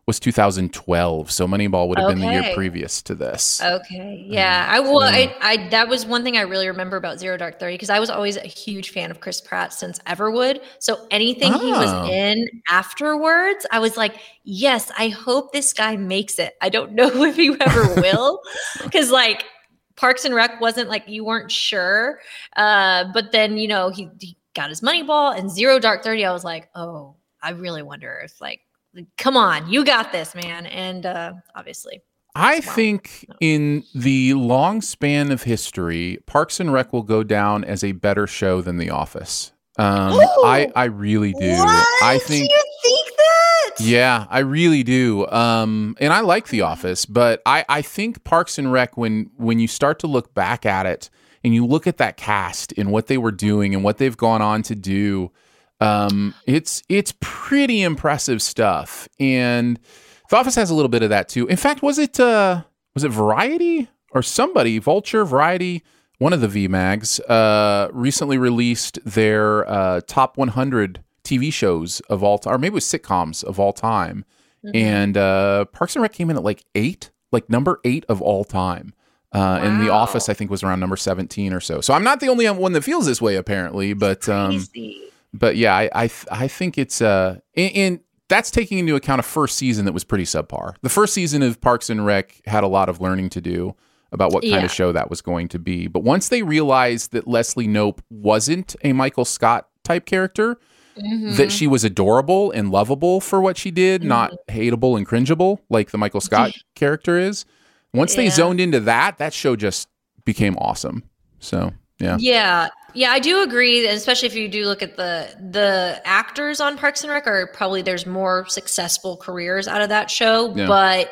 was two thousand twelve. So Moneyball would have okay. been the year previous to this. Okay. Yeah. I well, I, I that was one thing I really remember about Zero Dark Thirty, because I was always a huge fan of Chris Pratt since Everwood. So anything oh. he was in afterwards, I was like, yes, I hope this guy makes it. I don't know if he ever will, because like Parks and Rec wasn't like, you weren't sure. Uh, but then, you know, he, he got his Moneyball, and Zero Dark Thirty, I was like, oh, I really wonder if like, come on, you got this, man. And uh, obviously. I wow. think no. in the long span of history, Parks and Rec will go down as a better show than The Office. Um, I, I really do. What? I think, you think that? Yeah, I really do. Um, and I like The Office, but I, I think Parks and Rec, when when you start to look back at it and you look at that cast and what they were doing and what they've gone on to do, Um, it's it's pretty impressive stuff, and The Office has a little bit of that too. In fact, was it uh, was it Variety or somebody, Vulture, Variety, one of the V Mags, uh, recently released their uh, top one hundred T V shows of all time, or maybe it was sitcoms of all time, mm-hmm. and uh, Parks and Rec came in at like eight, like number eight of all time. Uh, wow. And The Office, I think, was around number seventeen or so. So I'm not the only one that feels this way, apparently, but. Um, But yeah, I I, th- I think it's uh, and, and that's taking into account a first season that was pretty subpar. The first season of Parks and Rec had a lot of learning to do about what kind yeah. of show that was going to be. But once they realized that Leslie Knope wasn't a Michael Scott type character, mm-hmm. that she was adorable and lovable for what she did, mm-hmm. not hateable and cringeable like the Michael Scott character is. Once yeah. they zoned into that, that show just became awesome. So yeah, yeah. Yeah, I do agree, especially if you do look at the the actors on Parks and Rec, are probably there's more successful careers out of that show, yeah. but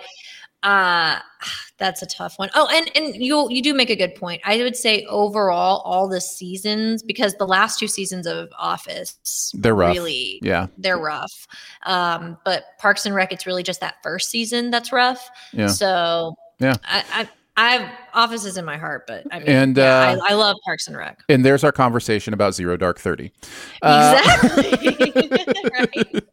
uh, that's a tough one. Oh, and and you you do make a good point. I would say overall, all the seasons, because the last two seasons of Office, they're rough. Really, yeah, they're rough. Um, but Parks and Rec, it's really just that first season that's rough. Yeah. So yeah, I. I I have Office is in my heart, but I mean, and, yeah, uh, I, I love Parks and Rec. And there's our conversation about Zero Dark Thirty. Exactly. Uh, right.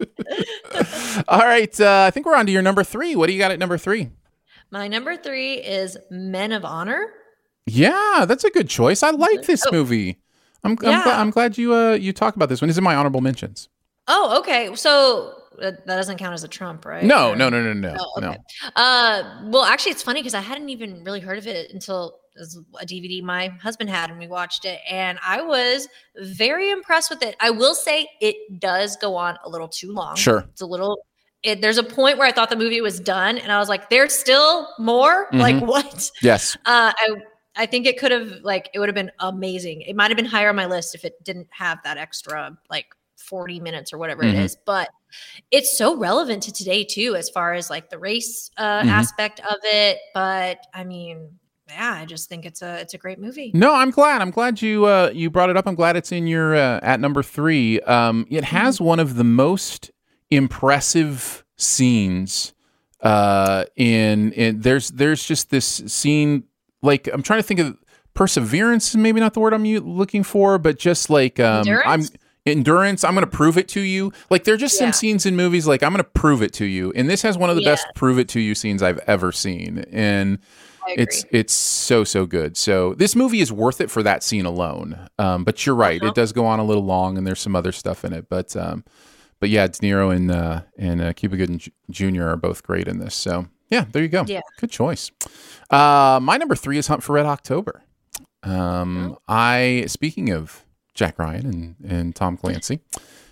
All right. Uh, I think we're on to your number three. What do you got at number three? My number three is Men of Honor. Yeah, that's a good choice. I like this oh. movie. I'm I'm, yeah. gl- I'm glad you uh you talk about this one. It's in my honorable mentions. Oh, okay. So that doesn't count as a Trump, right? No, or, no, no, no, no, oh, okay. no. Uh, well, actually, it's funny because I hadn't even really heard of it until it was a D V D my husband had, and we watched it, and I was very impressed with it. I will say it does go on a little too long. Sure, it's a little. It, there's a point where I thought the movie was done, and I was like, "There's still more." Mm-hmm. Like what? Yes. Uh, I I think it could have like it would have been amazing. It might have been higher on my list if it didn't have that extra like forty minutes or whatever mm-hmm. it is, but it's so relevant to today too, as far as like the race uh, mm-hmm. aspect of it. But I mean, yeah, I just think it's a it's a great movie. No, I'm glad. I'm glad you uh, you brought it up. I'm glad it's in your uh, at number three. Um, it has mm-hmm. one of the most impressive scenes. Uh, in in there's there's just this scene. Like I'm trying to think of perseverance. Is maybe not the word I'm looking for, but just like um, I'm. Endurance, I'm going to prove it to you. Like, there are just yeah. some scenes in movies like, I'm going to prove it to you. And this has one of the yeah. best prove it to you scenes I've ever seen. And it's it's so, so good. So this movie is worth it for that scene alone. Um, but you're right. Uh-huh. It does go on a little long, and there's some other stuff in it. But um, but yeah, De Niro and, uh, and uh, Cuba Gooding Junior are both great in this. So, yeah, there you go. Yeah. Good choice. Uh, my number three is Hunt for Red October. Um, oh. I, speaking of Jack Ryan and, and Tom Clancy.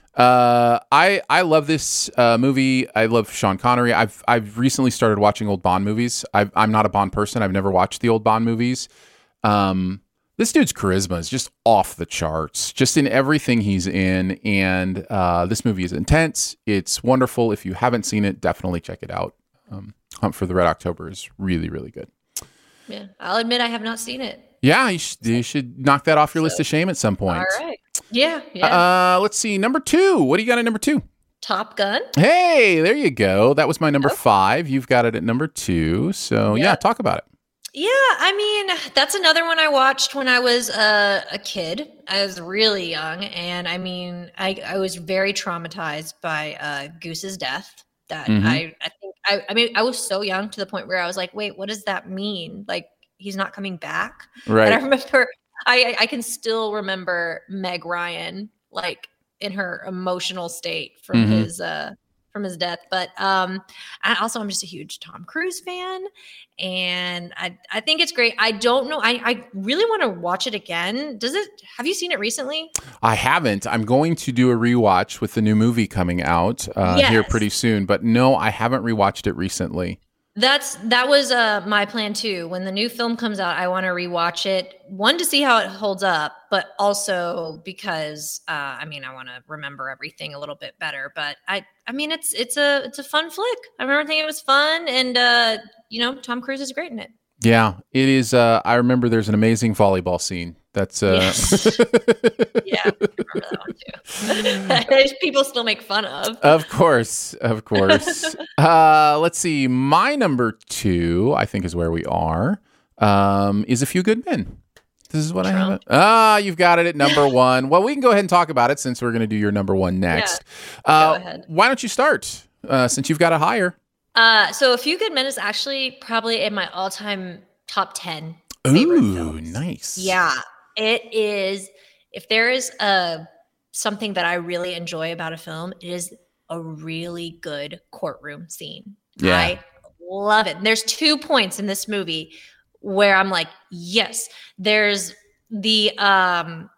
Uh, I I love this uh, movie. I love Sean Connery. I've I've recently started watching old Bond movies. I've, I'm not a Bond person. I've never watched the old Bond movies. Um, this dude's charisma is just off the charts, just in everything he's in. And uh, this movie is intense. It's wonderful. If you haven't seen it, definitely check it out. Um, Hunt for the Red October is really, really good. Yeah, I'll admit I have not seen it. Yeah, you should, you should knock that off your so, list of shame at some point. All right. Yeah, yeah. Uh, let's see. Number two. What do you got at number two? Top Gun. Hey, there you go. That was my number okay. five. You've got it at number two. So, yeah, yeah talk about it. Yeah, I mean, that's another one I watched when I was uh, a kid. I was really young. And, I mean, I, I was very traumatized by uh, Goose's death. That mm-hmm. I, I think I, I mean, I was so young to the point where I was like, wait, what does that mean? Like, he's not coming back. Right. And I remember, I, I can still remember Meg Ryan, like in her emotional state from mm-hmm. his, uh, from his death. But um, I also, I'm just a huge Tom Cruise fan, and I, I think it's great. I don't know. I, I really want to watch it again. Does it, have you seen it recently? I haven't. I'm going to do a rewatch with the new movie coming out uh, yes. here pretty soon, but no, I haven't rewatched it recently. That's that was uh, my plan too. When the new film comes out, I want to rewatch it. One, to see how it holds up, but also because uh, I mean, I want to remember everything a little bit better. But I, I mean, it's it's a it's a fun flick. I remember thinking it was fun, and uh, you know, Tom Cruise is great in it. Yeah, it is. Uh, I remember there's an amazing volleyball scene. That's uh yes. Yeah, I remember that one too. People still make fun of. Of course, of course. uh, let's see. My number two, I think, is where we are. Um, is A Few Good Men. This is what Trump. I have. It. Ah, you've got it at number one. Well, we can go ahead and talk about it since we're going to do your number one next. Yeah, uh, go ahead. Why don't you start? Uh, since you've got it higher. Uh, so A Few Good Men is actually probably in my all-time top ten. Ooh, nice. Yeah. It is, if there is a something that I really enjoy about a film, it is a really good courtroom scene. Yeah. I love it. And there's two points in this movie where I'm like, yes. There's the um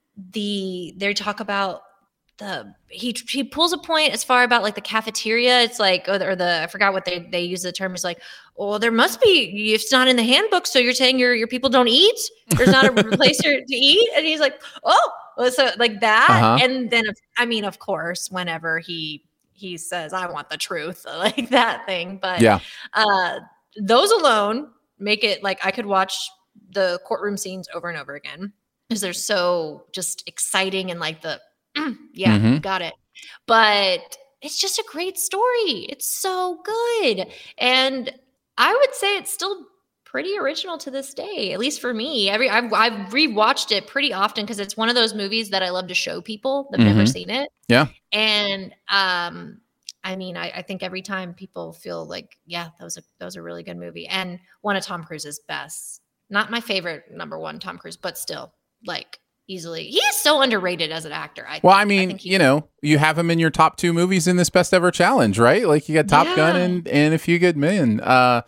the they talk about the he he pulls a point as far about like the cafeteria. It's like, or the, or the I forgot what they they use the term. It's like, oh, there must be, if it's not in the handbook, so you're saying your your people don't eat? There's not a place to eat? And he's like, oh, so like that. Uh-huh. And then, I mean, of course, whenever he he says, I want the truth, like that thing. But yeah, uh, those alone make it like I could watch the courtroom scenes over and over again because they're so just exciting and like the, mm, yeah, mm-hmm. got it. But it's just a great story. It's so good. And I would say it's still pretty original to this day, at least for me. Every I've, I've rewatched it pretty often because it's one of those movies that I love to show people that've mm-hmm. never seen it. Yeah. And um, I mean, I, I think every time people feel like, yeah, that was a that was a really good movie and one of Tom Cruise's best. Not my favorite number one Tom Cruise, but still, like easily. He is so underrated as an actor. I well, think. I mean, I think you know, you have him in your top two movies in this Best Ever Challenge, right? Like you got Top yeah. Gun and, and A Few Good Men. Uh,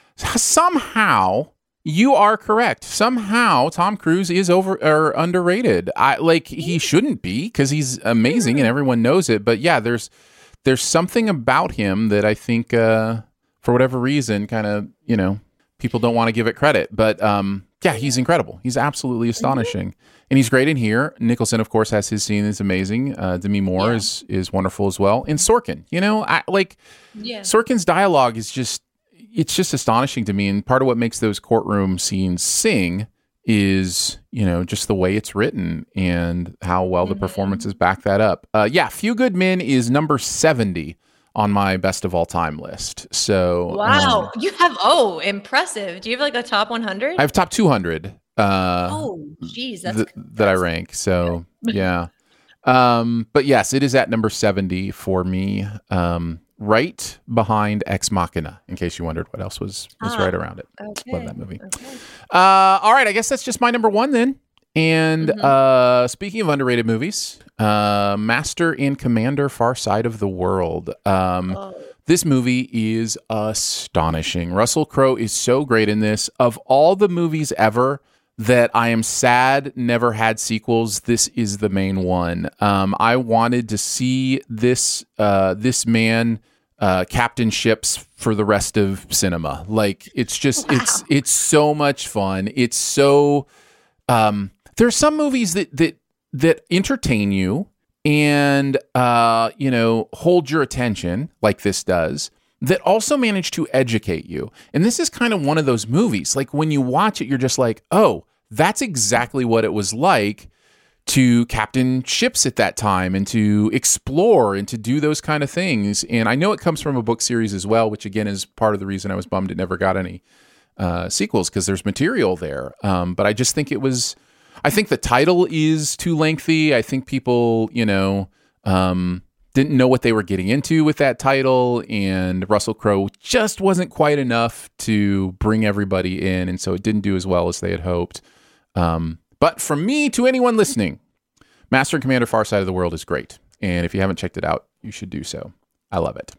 somehow you are correct. Somehow Tom Cruise is over or underrated. I like he shouldn't be because he's amazing and everyone knows it. But yeah, there's there's something about him that I think uh, for whatever reason, kind of, you know, people don't want to give it credit. But um, yeah, he's incredible. He's absolutely astonishing. And he's great in here. Nicholson, of course, has his scene is amazing. Uh, Demi Moore yeah. is is wonderful as well. And Sorkin, you know, I, like yeah. Sorkin's dialogue is just it's just astonishing to me. And part of what makes those courtroom scenes sing is, you know, just the way it's written and how well the mm-hmm. performances back that up. Uh, yeah, Few Good Men is number seventy on my best of all time list. So wow, um, you have oh impressive. Do you have like a top one hundred? I have top two hundred. Uh, oh, geez, that's th- that I rank. So yeah, um, but yes, it is at number seventy for me, um, right behind Ex Machina. In case you wondered what else was was ah, right around it. Okay. Love that movie. Okay. Uh, all right, I guess that's just my number one then. And mm-hmm. uh, speaking of underrated movies, uh, Master and Commander: Far Side of the World. Um, oh. This movie is astonishing. Russell Crowe is so great in this. Of all the movies ever that I am sad never had sequels, this is the main one. Um, I wanted to see this uh, this man uh, captain ships for the rest of cinema. Like it's just wow. it's it's so much fun. It's so um, there are some movies that that that entertain you and uh, you know hold your attention like this does, that also manage to educate you. And this is kind of one of those movies. Like when you watch it, you're just like, oh, that's exactly what it was like to captain ships at that time and to explore and to do those kind of things. And I know it comes from a book series as well, which again is part of the reason I was bummed it never got any uh, sequels, because there's material there. Um, but I just think it was, I think the title is too lengthy. I think people, you know, um, didn't know what they were getting into with that title, and Russell Crowe just wasn't quite enough to bring everybody in, and so it didn't do as well as they had hoped. Um, but from me to anyone listening, Master and Commander Far Side of the World is great, and if you haven't checked it out, you should do so. I love it.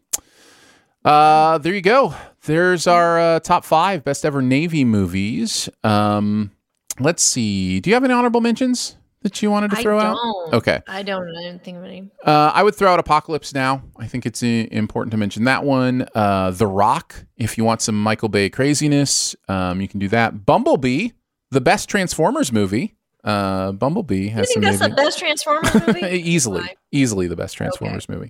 Uh, there you go. There's our uh, top five best ever Navy movies. Um, let's see. Do you have any honorable mentions that you wanted to throw I out? don't. Okay. I don't. I don't think of any. Uh, I would throw out Apocalypse Now. I think it's uh, important to mention that one. Uh, The Rock, if you want some Michael Bay craziness, um, you can do that. Bumblebee, the best Transformers movie. Uh, Bumblebee has you think some that's maybe... the best Transformers movie? easily, Why? easily the best Transformers okay. movie.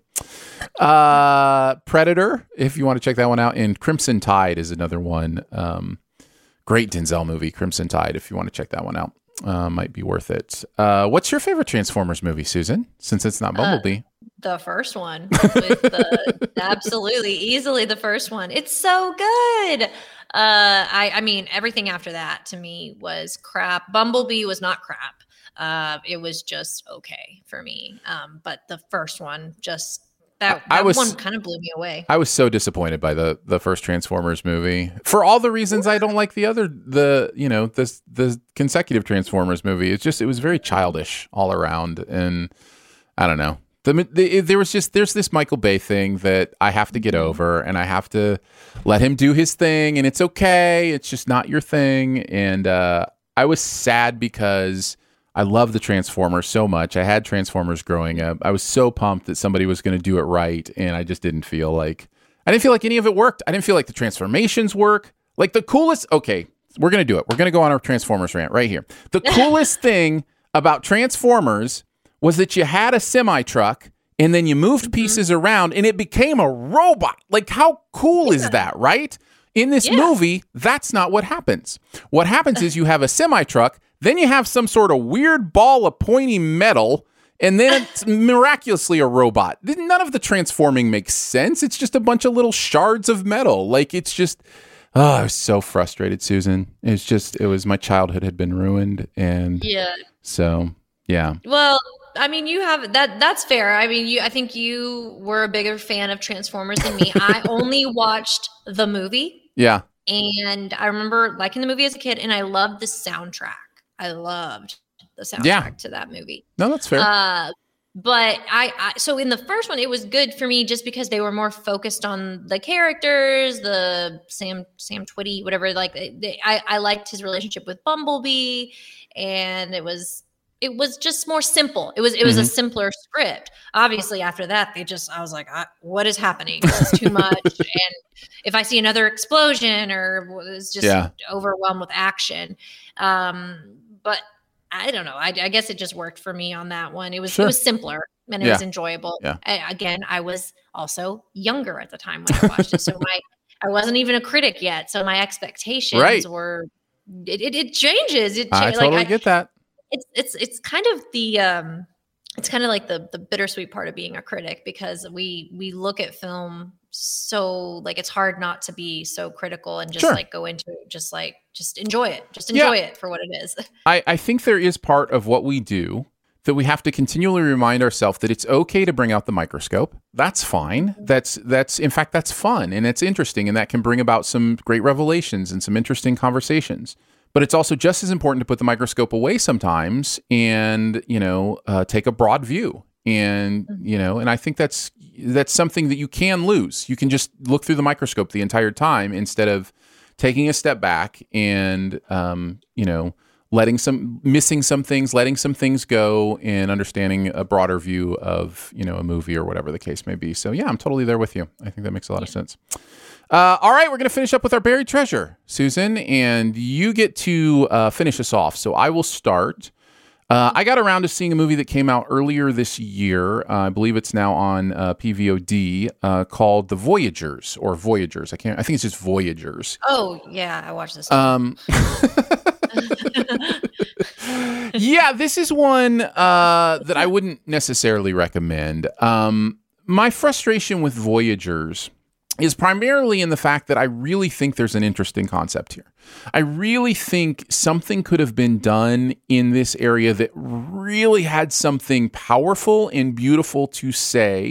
Uh, Predator, if you want to check that one out, and Crimson Tide is another one. Um, great Denzel movie, Crimson Tide. If you want to check that one out, uh, might be worth it. Uh, what's your favorite Transformers movie, Susan? Since it's not Bumblebee, uh, the first one, with the, absolutely, easily the first one. It's so good. Uh, I, I mean, everything after that to me was crap. Bumblebee was not crap. Uh, it was just okay for me. Um, but the first one, just that, that I was, one kind of blew me away. I was so disappointed by the the first Transformers movie for all the reasons I don't like the other the you know this the consecutive Transformers movie. It's just it was very childish all around, and I don't know. The, the, there was just, there's this Michael Bay thing that I have to get over, and I have to let him do his thing, and it's okay. It's just not your thing. And uh, I was sad because I love the Transformers so much. I had Transformers growing up. I was so pumped that somebody was going to do it right, and I just didn't feel like, I didn't feel like any of it worked. I didn't feel like the transformations work. Like the coolest, okay, we're going to do it. We're going to go on our Transformers rant right here. The coolest thing about Transformers was that you had a semi-truck and then you moved pieces mm-hmm. around and it became a robot. Like, how cool yeah. is that, right? In this yeah. movie, that's not what happens. What happens is you have a semi-truck, then you have some sort of weird ball of pointy metal, and then it's miraculously a robot. None of the transforming makes sense. It's just a bunch of little shards of metal. Like, it's just... Oh, I was so frustrated, Susan. It's just, it was, my childhood had been ruined. And yeah. so, yeah. Well... I mean, you have that. That's fair. I mean, you. I think you were a bigger fan of Transformers than me. I only watched the movie. Yeah. And I remember liking the movie as a kid, and I loved the soundtrack. I loved the soundtrack yeah. to that movie. No, that's fair. Uh, but I, I, so in the first one, it was good for me just because they were more focused on the characters, the Sam, Sam Twitty, whatever. Like, they, I, I liked his relationship with Bumblebee, and it was. It was just more simple. It was it was mm-hmm. a simpler script. Obviously, after that, they just I was like, I, what is happening? This is too much. And if I see another explosion or was just yeah. overwhelmed with action, um, but I don't know. I, I guess it just worked for me on that one. It was sure. it was simpler and it yeah. was enjoyable. Yeah. I, again, I was also younger at the time when I watched it, so my I wasn't even a critic yet, so my expectations right. were. It, it, it changes. It I like, totally I, get that. It's it's it's kind of the um, it's kind of like the the bittersweet part of being a critic, because we we look at film so like it's hard not to be so critical and just sure. like go into it, just like just enjoy it, just enjoy yeah. it for what it is. I I think there is part of what we do that we have to continually remind ourselves that it's okay to bring out the microscope. That's fine. That's that's in fact that's fun and it's interesting, and that can bring about some great revelations and some interesting conversations. But it's also just as important to put the microscope away sometimes and, you know, uh, take a broad view. And, you know, and I think that's that's something that you can lose. You can just look through the microscope the entire time instead of taking a step back and, um, you know, letting some, missing some things, letting some things go, and understanding a broader view of, you know, a movie or whatever the case may be. So, yeah, I'm totally there with you. I think that makes a lot yeah. of sense. Uh, all right, we're going to finish up with our buried treasure, Susan, and you get to uh, finish us off. So I will start. Uh, I got around to seeing a movie that came out earlier this year. Uh, I believe it's now on uh, P V O D, uh, called The Voyagers or Voyagers. I can't. I think it's just Voyagers. Oh yeah, I watched this. Um, yeah, this is one uh, that I wouldn't necessarily recommend. Um, my frustration with Voyagers is primarily in the fact that I really think there's an interesting concept here. I really think something could have been done in this area that really had something powerful and beautiful to say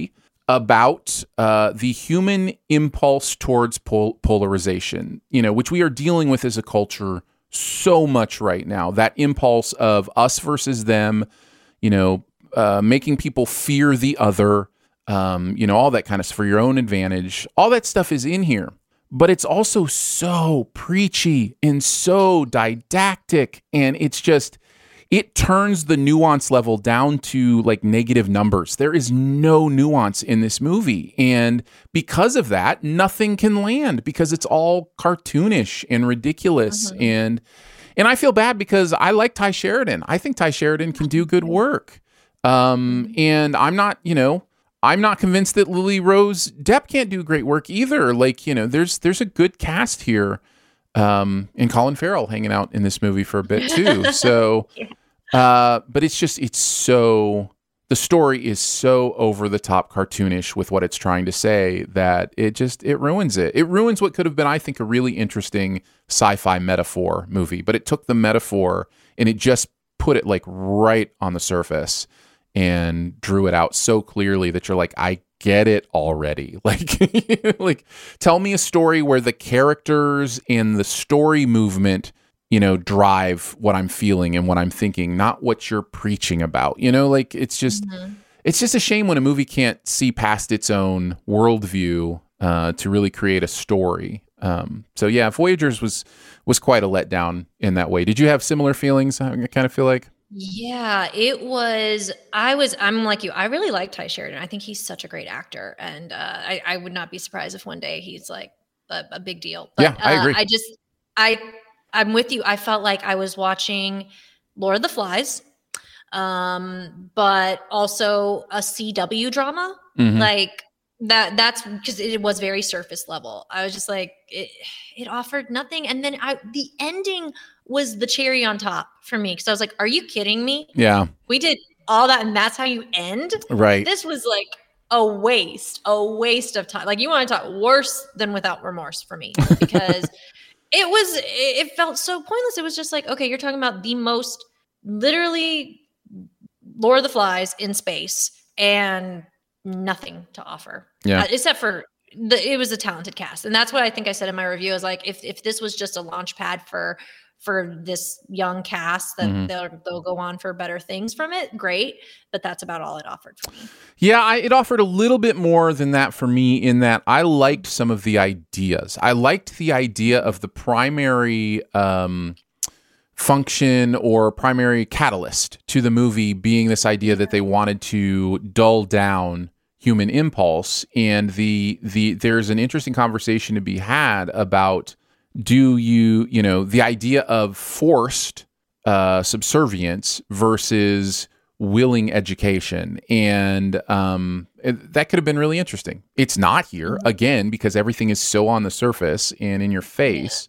about uh, the human impulse towards pol- polarization, you know, which we are dealing with as a culture so much right now. That impulse of us versus them, you know, uh, making people fear the other, um, you know, all that kind of stuff for your own advantage. All that stuff is in here, but it's also so preachy and so didactic, and it's just... it turns the nuance level down to like negative numbers. There is no nuance in this movie. And because of that, nothing can land because it's all cartoonish and ridiculous. Mm-hmm. And and I feel bad because I like Ty Sheridan. I think Ty Sheridan can do good work. Um, and I'm not, you know, I'm not convinced that Lily Rose Depp can't do great work either. Like, you know, there's there's a good cast here. Um, and Colin Farrell hanging out in this movie for a bit too. So, uh, but it's just, it's so, the story is so over the top cartoonish with what it's trying to say that it just, it ruins it. It ruins what could have been, I think, a really interesting sci-fi metaphor movie, but it took the metaphor and it just put it like right on the surface and drew it out so clearly that you're like, I get it already. Like, like, tell me a story where the characters and the story movement, you know, drive what I'm feeling and what I'm thinking, not what you're preaching about. You know, like it's just, mm-hmm. it's just a shame when a movie can't see past its own worldview uh, to really create a story. Um, so yeah, Voyagers was was quite a letdown in that way. Did you have similar feelings? I kind of feel like. Yeah, it was, I was, I'm like you, I really like Ty Sheridan. I think he's such a great actor. And uh, I, I would not be surprised if one day he's like a, a big deal. But, yeah, I agree. Uh, I just, I, I'm with you. I felt like I was watching Lord of the Flies, um, but also a C W drama. Mm-hmm. Like that, that's because it was very surface level. I was just like, it, it offered nothing. And then I, the ending was the cherry on top for me. Cause I was like, are you kidding me? Yeah. We did all that and that's how you end? Right. This was like a waste, a waste of time. Like you want to talk worse than Without Remorse for me because it was, it felt so pointless. It was just like, okay, you're talking about the most literally Lord of the Flies in space and nothing to offer. Yeah. Uh, except for the, it was a talented cast. And that's what I think I said in my review. I was like, if, if this was just a launch pad for, for this young cast that mm-hmm. they'll, they'll go on for better things from it, great. But that's about all it offered for me. Yeah, I, it offered a little bit more than that for me in that I liked some of the ideas. I liked the idea of the primary um, function or primary catalyst to the movie being this idea that they wanted to dull down human impulse. And the the there's an interesting conversation to be had about do you, you know, the idea of forced uh, subservience versus willing education. And um, it, that could have been really interesting. It's not here, again, because everything is so on the surface and in your face.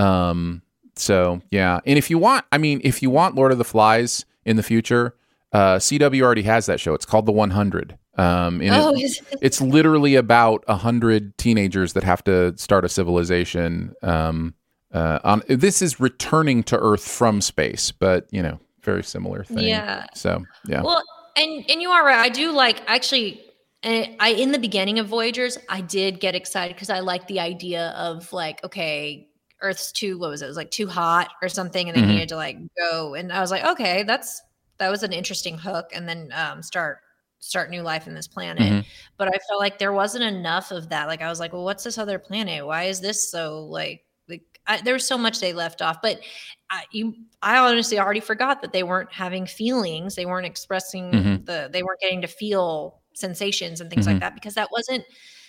Um, so, yeah. And if you want, I mean, if you want Lord of the Flies in the future, uh, C W already has that show. It's called The one hundred. Um, and oh, it, is it? It's literally about a hundred teenagers that have to start a civilization. Um, uh, on this is returning to Earth from space, but you know, very similar thing. Yeah. So yeah. Well, and and you are right. I do like actually. I in the beginning of Voyagers, I did get excited because I like the idea of like, okay, Earth's too. What was it? It was like too hot or something, and they mm-hmm. needed to like go. And I was like, okay, that's that was an interesting hook. And then um, start. start new life in this planet. Mm-hmm. But I felt like there wasn't enough of that. Like I was like, well, what's this other planet? Why is this so like, like I, there was so much they left off, but I, you, I honestly already forgot that they weren't having feelings. They weren't expressing mm-hmm. the, they weren't getting to feel sensations and things mm-hmm. like that because that wasn't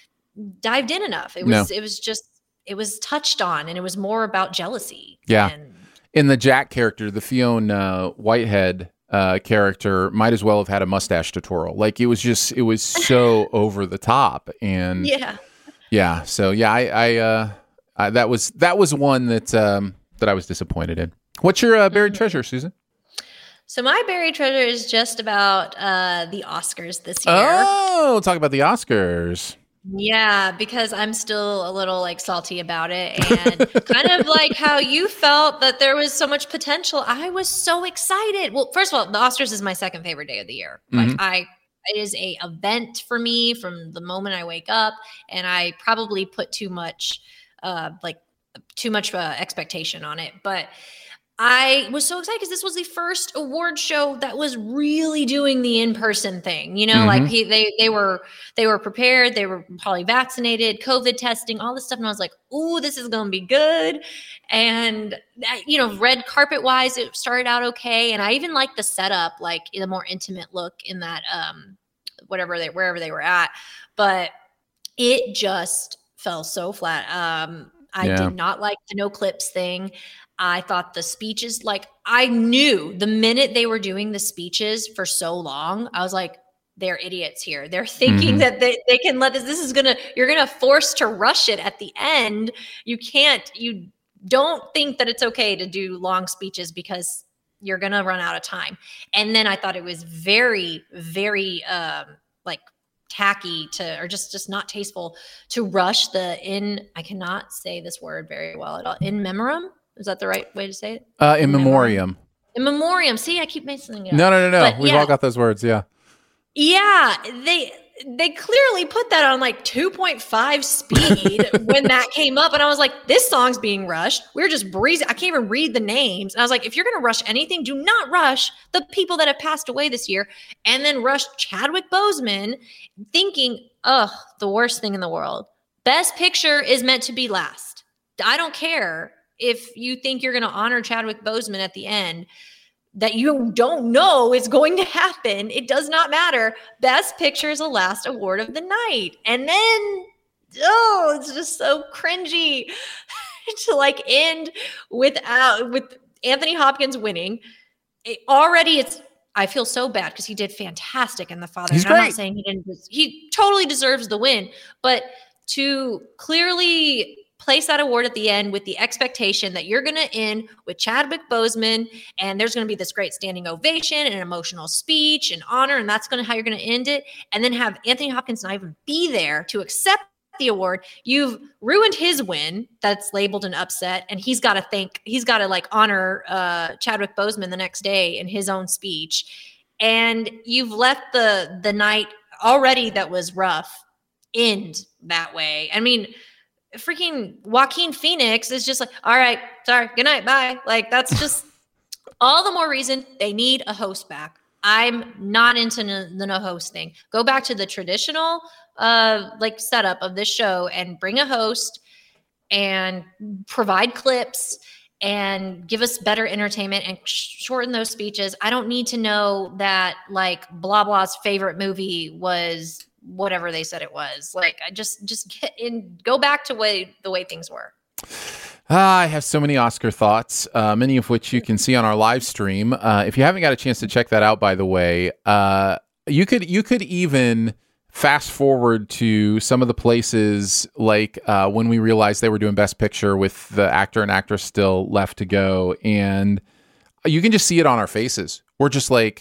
dived in enough. It was, no. it was just, it was touched on and it was more about jealousy. Yeah. And, in the Jack character, the Fiona uh, Whitehead, Uh, character might as well have had a mustache tutorial. Like it was just, it was so over the top, and yeah, yeah. So yeah, I, I, uh, I that was that was one that um, that I was disappointed in. What's your uh, buried mm-hmm. treasure, Susan? So my buried treasure is just about uh, the Oscars this year. Oh, talk about the Oscars. Yeah, because I'm still a little like salty about it, and kind of like how you felt that there was so much potential. I was so excited. Well, first of all, the Oscars is my second favorite day of the year. Like mm-hmm. I, it is a event for me from the moment I wake up, and I probably put too much, uh, like too much uh, expectation on it. But I was so excited because this was the first award show that was really doing the in-person thing. You know, mm-hmm. like he, they they were they were prepared. They were probably vaccinated, COVID testing, all this stuff. And I was like, "Ooh, this is going to be good." And that, you know, red carpet wise, it started out okay. And I even liked the setup, like the more intimate look in that um, whatever they wherever they were at. But it just fell so flat. Um, I yeah. did not like the no clips thing. I thought the speeches, like I knew the minute they were doing the speeches for so long, I was like, they're idiots here. They're thinking mm-hmm. that they, they can let this, this is going to, you're going to force to rush it at the end. You can't, you don't think that it's okay to do long speeches because you're going to run out of time. And then I thought it was very, very um, like tacky to, or just, just not tasteful to rush the in, I cannot say this word very well at all, in memoriam. Is that the right way to say it? Uh, in memoriam. In memoriam. See, I keep messing it up. No, no, no, no. But, We've yeah. all got those words. Yeah. Yeah. They they clearly put that on like two point five speed when that came up. And I was like, this song's being rushed. We we're just breezing. I can't even read the names. And I was like, if you're going to rush anything, do not rush the people that have passed away this year. And then rush Chadwick Boseman thinking, oh, the worst thing in the world. Best Picture is meant to be last. I don't care. If you think you're going to honor Chadwick Boseman at the end, that you don't know is going to happen, it does not matter. Best Picture is the last award of the night. And then, oh, it's just so cringy to like end without, with Anthony Hopkins winning. It, already it's, I feel so bad because he did fantastic in The Father. He's and great. I'm not saying he didn't, he totally deserves the win, but to clearly place that award at the end with the expectation that you're going to end with Chadwick Boseman and there's going to be this great standing ovation and an emotional speech and honor, and that's going to how you're going to end it, and then have Anthony Hopkins not even be there to accept the award. You've ruined his win that's labeled an upset, and he's got to think he's got to like honor uh, Chadwick Boseman the next day in his own speech, and you've left the the night already that was rough end that way. I mean, freaking Joaquin Phoenix is just like, all right, sorry, good night, bye. Like, that's just all the more reason they need a host back. I'm not into no, the no host thing. Go back to the traditional uh, like setup of this show and bring a host and provide clips and give us better entertainment and sh- shorten those speeches. I don't need to know that like blah blah's favorite movie was whatever they said it was. Like, I just just get in, go back to way the way things were. Ah, I have so many Oscar thoughts, uh, many of which you can see on our live stream. Uh, if you haven't got a chance to check that out, by the way, uh, you could you could even fast forward to some of the places like uh, when we realized they were doing Best Picture with the actor and actress still left to go, and you can just see it on our faces. We're just like,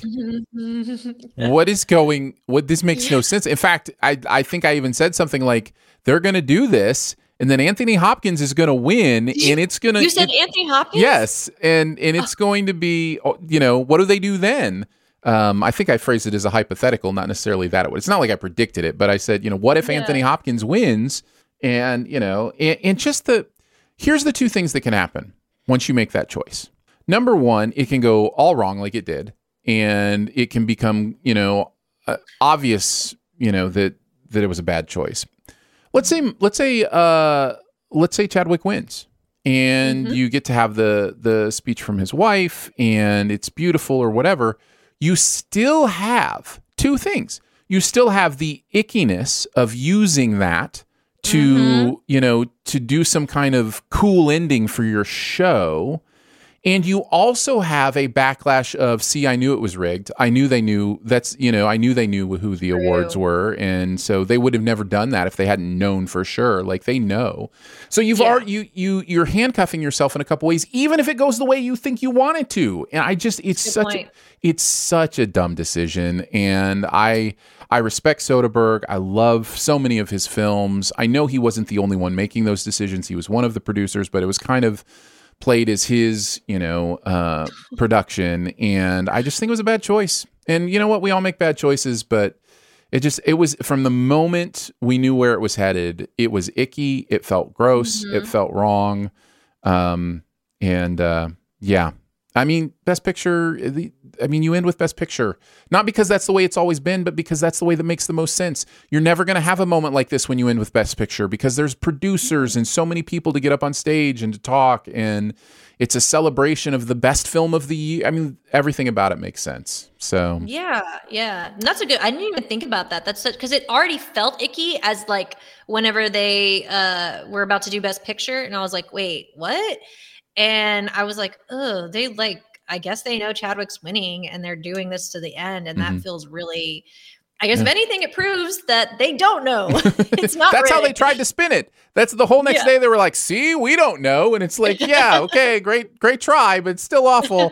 what is going, what, this makes no sense. In fact, I I think I even said something like, they're going to do this, and then Anthony Hopkins is going to win, you, and it's going to... You said it, Anthony Hopkins? Yes, and, and it's oh. going to be, you know, what do they do then? Um, I think I phrased it as a hypothetical, not necessarily that it would. It's not like I predicted it, but I said, you know, what if yeah. Anthony Hopkins wins? And, you know, and, and just the, here's the two things that can happen once you make that choice. Number one, it can go all wrong like it did, and it can become, you know, uh, obvious, you know, that that it was a bad choice. Let's say, let's say, uh, let's say Chadwick wins, and mm-hmm. you get to have the the speech from his wife, and it's beautiful or whatever. You still have two things. You still have the ickiness of using that to, mm-hmm. you know, to do some kind of cool ending for your show. And you also have a backlash of, see, I knew it was rigged. I knew they knew that's, you know, I knew they knew who the True. awards were. And so they would have never done that if they hadn't known for sure. Like, they know. So you've yeah. already, you, you, you're handcuffing yourself in a couple ways, even if it goes the way you think you want it to. And I just, it's Good such, a, it's such a dumb decision. And I, I respect Soderbergh. I love so many of his films. I know he wasn't the only one making those decisions. He was one of the producers, but it was kind of played as his, you know, uh, production. And I just think it was a bad choice. And you know what? We all make bad choices, but it just, it was from the moment we knew where it was headed, it was icky. It felt gross. Mm-hmm. It felt wrong. Um, and uh, yeah, I mean, Best Picture, I mean, you end with Best Picture, not because that's the way it's always been, but because that's the way that makes the most sense. You're never going to have a moment like this when you end with Best Picture because there's producers and so many people to get up on stage and to talk, and it's a celebration of the best film of the year. I mean, everything about it makes sense. So yeah, yeah, and that's a good. I didn't even think about that. That's because it already felt icky as like whenever they uh, were about to do Best Picture, and I was like, wait, what? And I was like, oh, they like, I guess they know Chadwick's winning and they're doing this to the end. And mm-hmm. that feels really, I guess yeah. if anything, it proves that they don't know. It's not That's rigged. How they tried to spin it. That's the whole next yeah. day they were like, see, we don't know. And it's like, yeah, okay, great, great try, but still awful.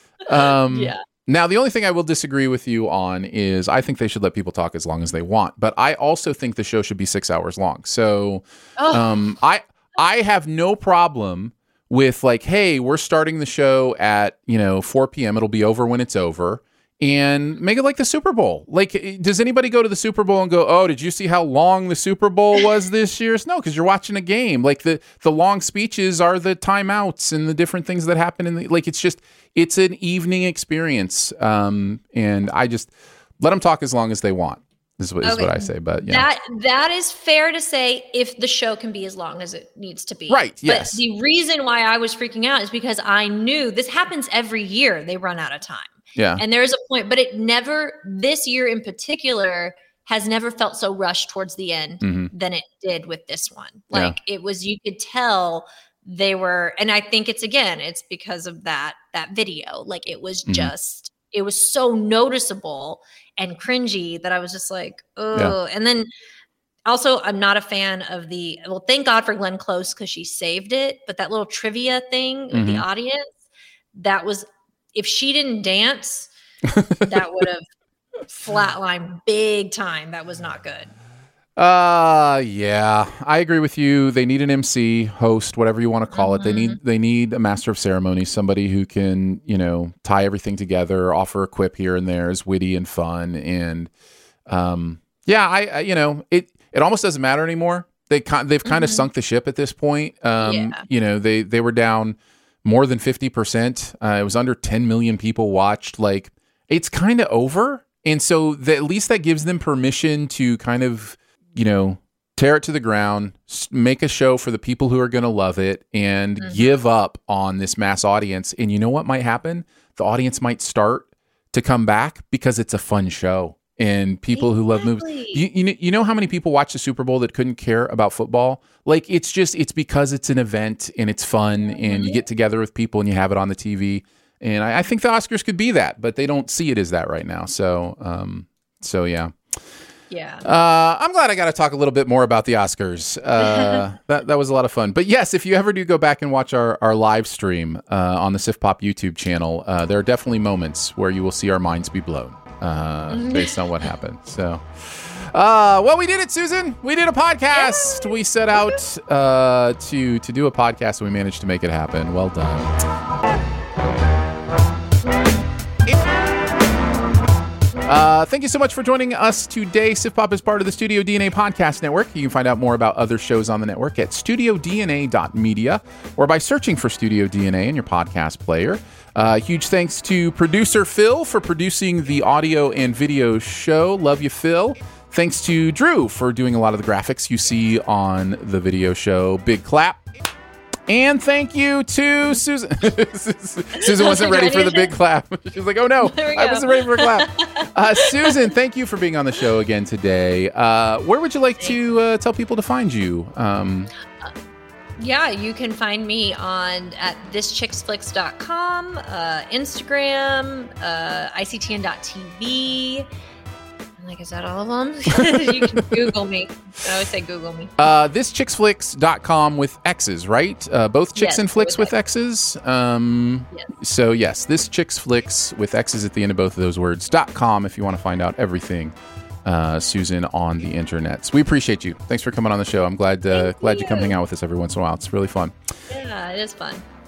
Um, yeah. Now, the only thing I will disagree with you on is I think they should let people talk as long as they want. But I also think the show should be six hours long. So oh. um, I I have no problem with like, hey, we're starting the show at, you know, four p.m. It'll be over when it's over. And make it like the Super Bowl. Like, does anybody go to the Super Bowl and go, oh, did you see how long the Super Bowl was this year? No, because you're watching a game. Like, the, the long speeches are the timeouts and the different things that happen. in the Like, it's just, it's an evening experience. Um, and I just, let them talk as long as they want. Is what, okay. is what I say, but yeah. That that is fair to say if the show can be as long as it needs to be. Right, yes. But the reason why I was freaking out is because I knew this happens every year. They run out of time. Yeah. And there's a point, but it never, this year in particular, has never felt so rushed towards the end mm-hmm. than it did with this one. Like yeah. it was, you could tell they were, and I think it's, again, it's because of that, that video. Like it was mm-hmm. just, it was so noticeable and cringy that I was just like, oh, yeah. And then also I'm not a fan of the, well, thank God for Glenn Close because she saved it. But that little trivia thing with mm-hmm. the audience, that was, if she didn't dance, that would have flatlined big time. That was not good. Uh, yeah, I agree with you. They need an M C, host, whatever you want to call mm-hmm. it. They need they need a master of ceremonies, somebody who can, you know, tie everything together, offer a quip here and there, is witty and fun, and um, yeah, I, I you know, it it almost doesn't matter anymore. They they've kind mm-hmm. of sunk the ship at this point. Um, yeah. You know, they they were down more than fifty percent. Uh, it was under ten million people watched. Like, it's kind of over, and so the, at least that gives them permission to kind of, you know, tear it to the ground, make a show for the people who are going to love it, and mm-hmm. give up on this mass audience. And you know what might happen? The audience might start to come back because it's a fun show. And people exactly. who love movies, you, you, you know how many people watch the Super Bowl that couldn't care about football? Like, it's just, it's because it's an event and it's fun mm-hmm. and you get together with people and you have it on the T V. And I, I think the Oscars could be that, but they don't see it as that right now. So, um, so yeah. Yeah. Uh, I'm glad I got to talk a little bit more about the Oscars. Uh, that that was a lot of fun. But yes, if you ever do go back and watch our, our live stream uh, on the Sif Pop YouTube channel, uh, there are definitely moments where you will see our minds be blown uh, based on what happened. So, uh, well, we did it, Susan. We did a podcast. Yay! We set out uh, to to do a podcast, and we managed to make it happen. Well done. Uh, thank you so much for joining us today. Sif Pop is part of the Studio D N A Podcast Network. You can find out more about other shows on the network at studio d n a dot media or by searching for Studio D N A in your podcast player. Uh, huge thanks to producer Phil for producing the audio and video show. Love you, Phil. Thanks to Drew for doing a lot of the graphics you see on the video show. Big clap. And thank you to Susan. Susan wasn't ready for the big clap. She was like, oh no, I wasn't ready for a clap. Uh, Susan, thank you for being on the show again today. Uh, where would you like to uh, tell people to find you? Um, uh, yeah, you can find me on at this chicks flicks dot com, uh, Instagram, uh, I C T N dot T V. Like, is that all of them? You can Google me. I always say Google me. Uh, this chicks flicks dot com with X's, right? Uh, both Chicks yes, and Flicks with X's. Um, yes. So, yes, this Chicks Flicks with X's at the end of both of those words, dot com if you want to find out everything, uh, Susan, on the internets. We appreciate you. Thanks for coming on the show. I'm glad uh, glad you. you come hang out with us every once in a while. It's really fun. Yeah, it is fun.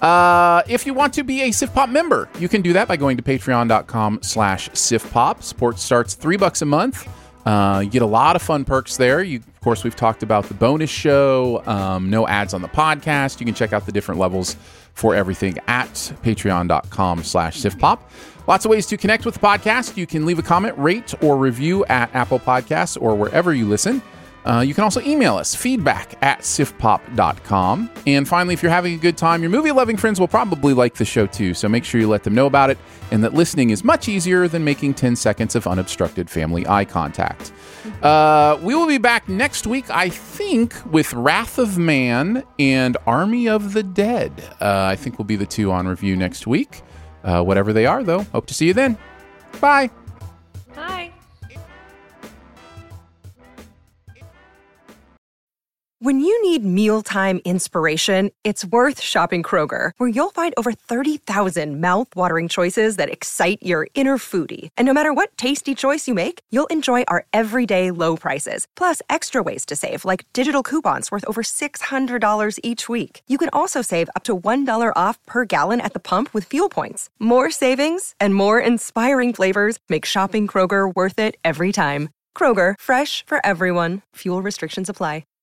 Uh, if you want to be a SifPop member, you can do that by going to patreon.com slash SifPop. Support starts three bucks a month. Uh, you get a lot of fun perks there. You, of course, we've talked about the bonus show, um, no ads on the podcast. You can check out the different levels for everything at patreon.com slash SifPop. Lots of ways to connect with the podcast. You can leave a comment, rate, or review at Apple Podcasts or wherever you listen. Uh, you can also email us, feedback at sifpop dot com. And finally, if you're having a good time, your movie-loving friends will probably like the show too, so make sure you let them know about it and that listening is much easier than making ten seconds of unobstructed family eye contact. Uh, we will be back next week, I think, with Wrath of Man and Army of the Dead. Uh, I think will be the two on review next week. Uh, whatever they are, though. Hope to see you then. Bye. Bye. When you need mealtime inspiration, it's worth shopping Kroger, where you'll find over thirty thousand mouth-watering choices that excite your inner foodie. And no matter what tasty choice you make, you'll enjoy our everyday low prices, plus extra ways to save, like digital coupons worth over six hundred dollars each week. You can also save up to one dollar off per gallon at the pump with fuel points. More savings and more inspiring flavors make shopping Kroger worth it every time. Kroger, fresh for everyone. Fuel restrictions apply.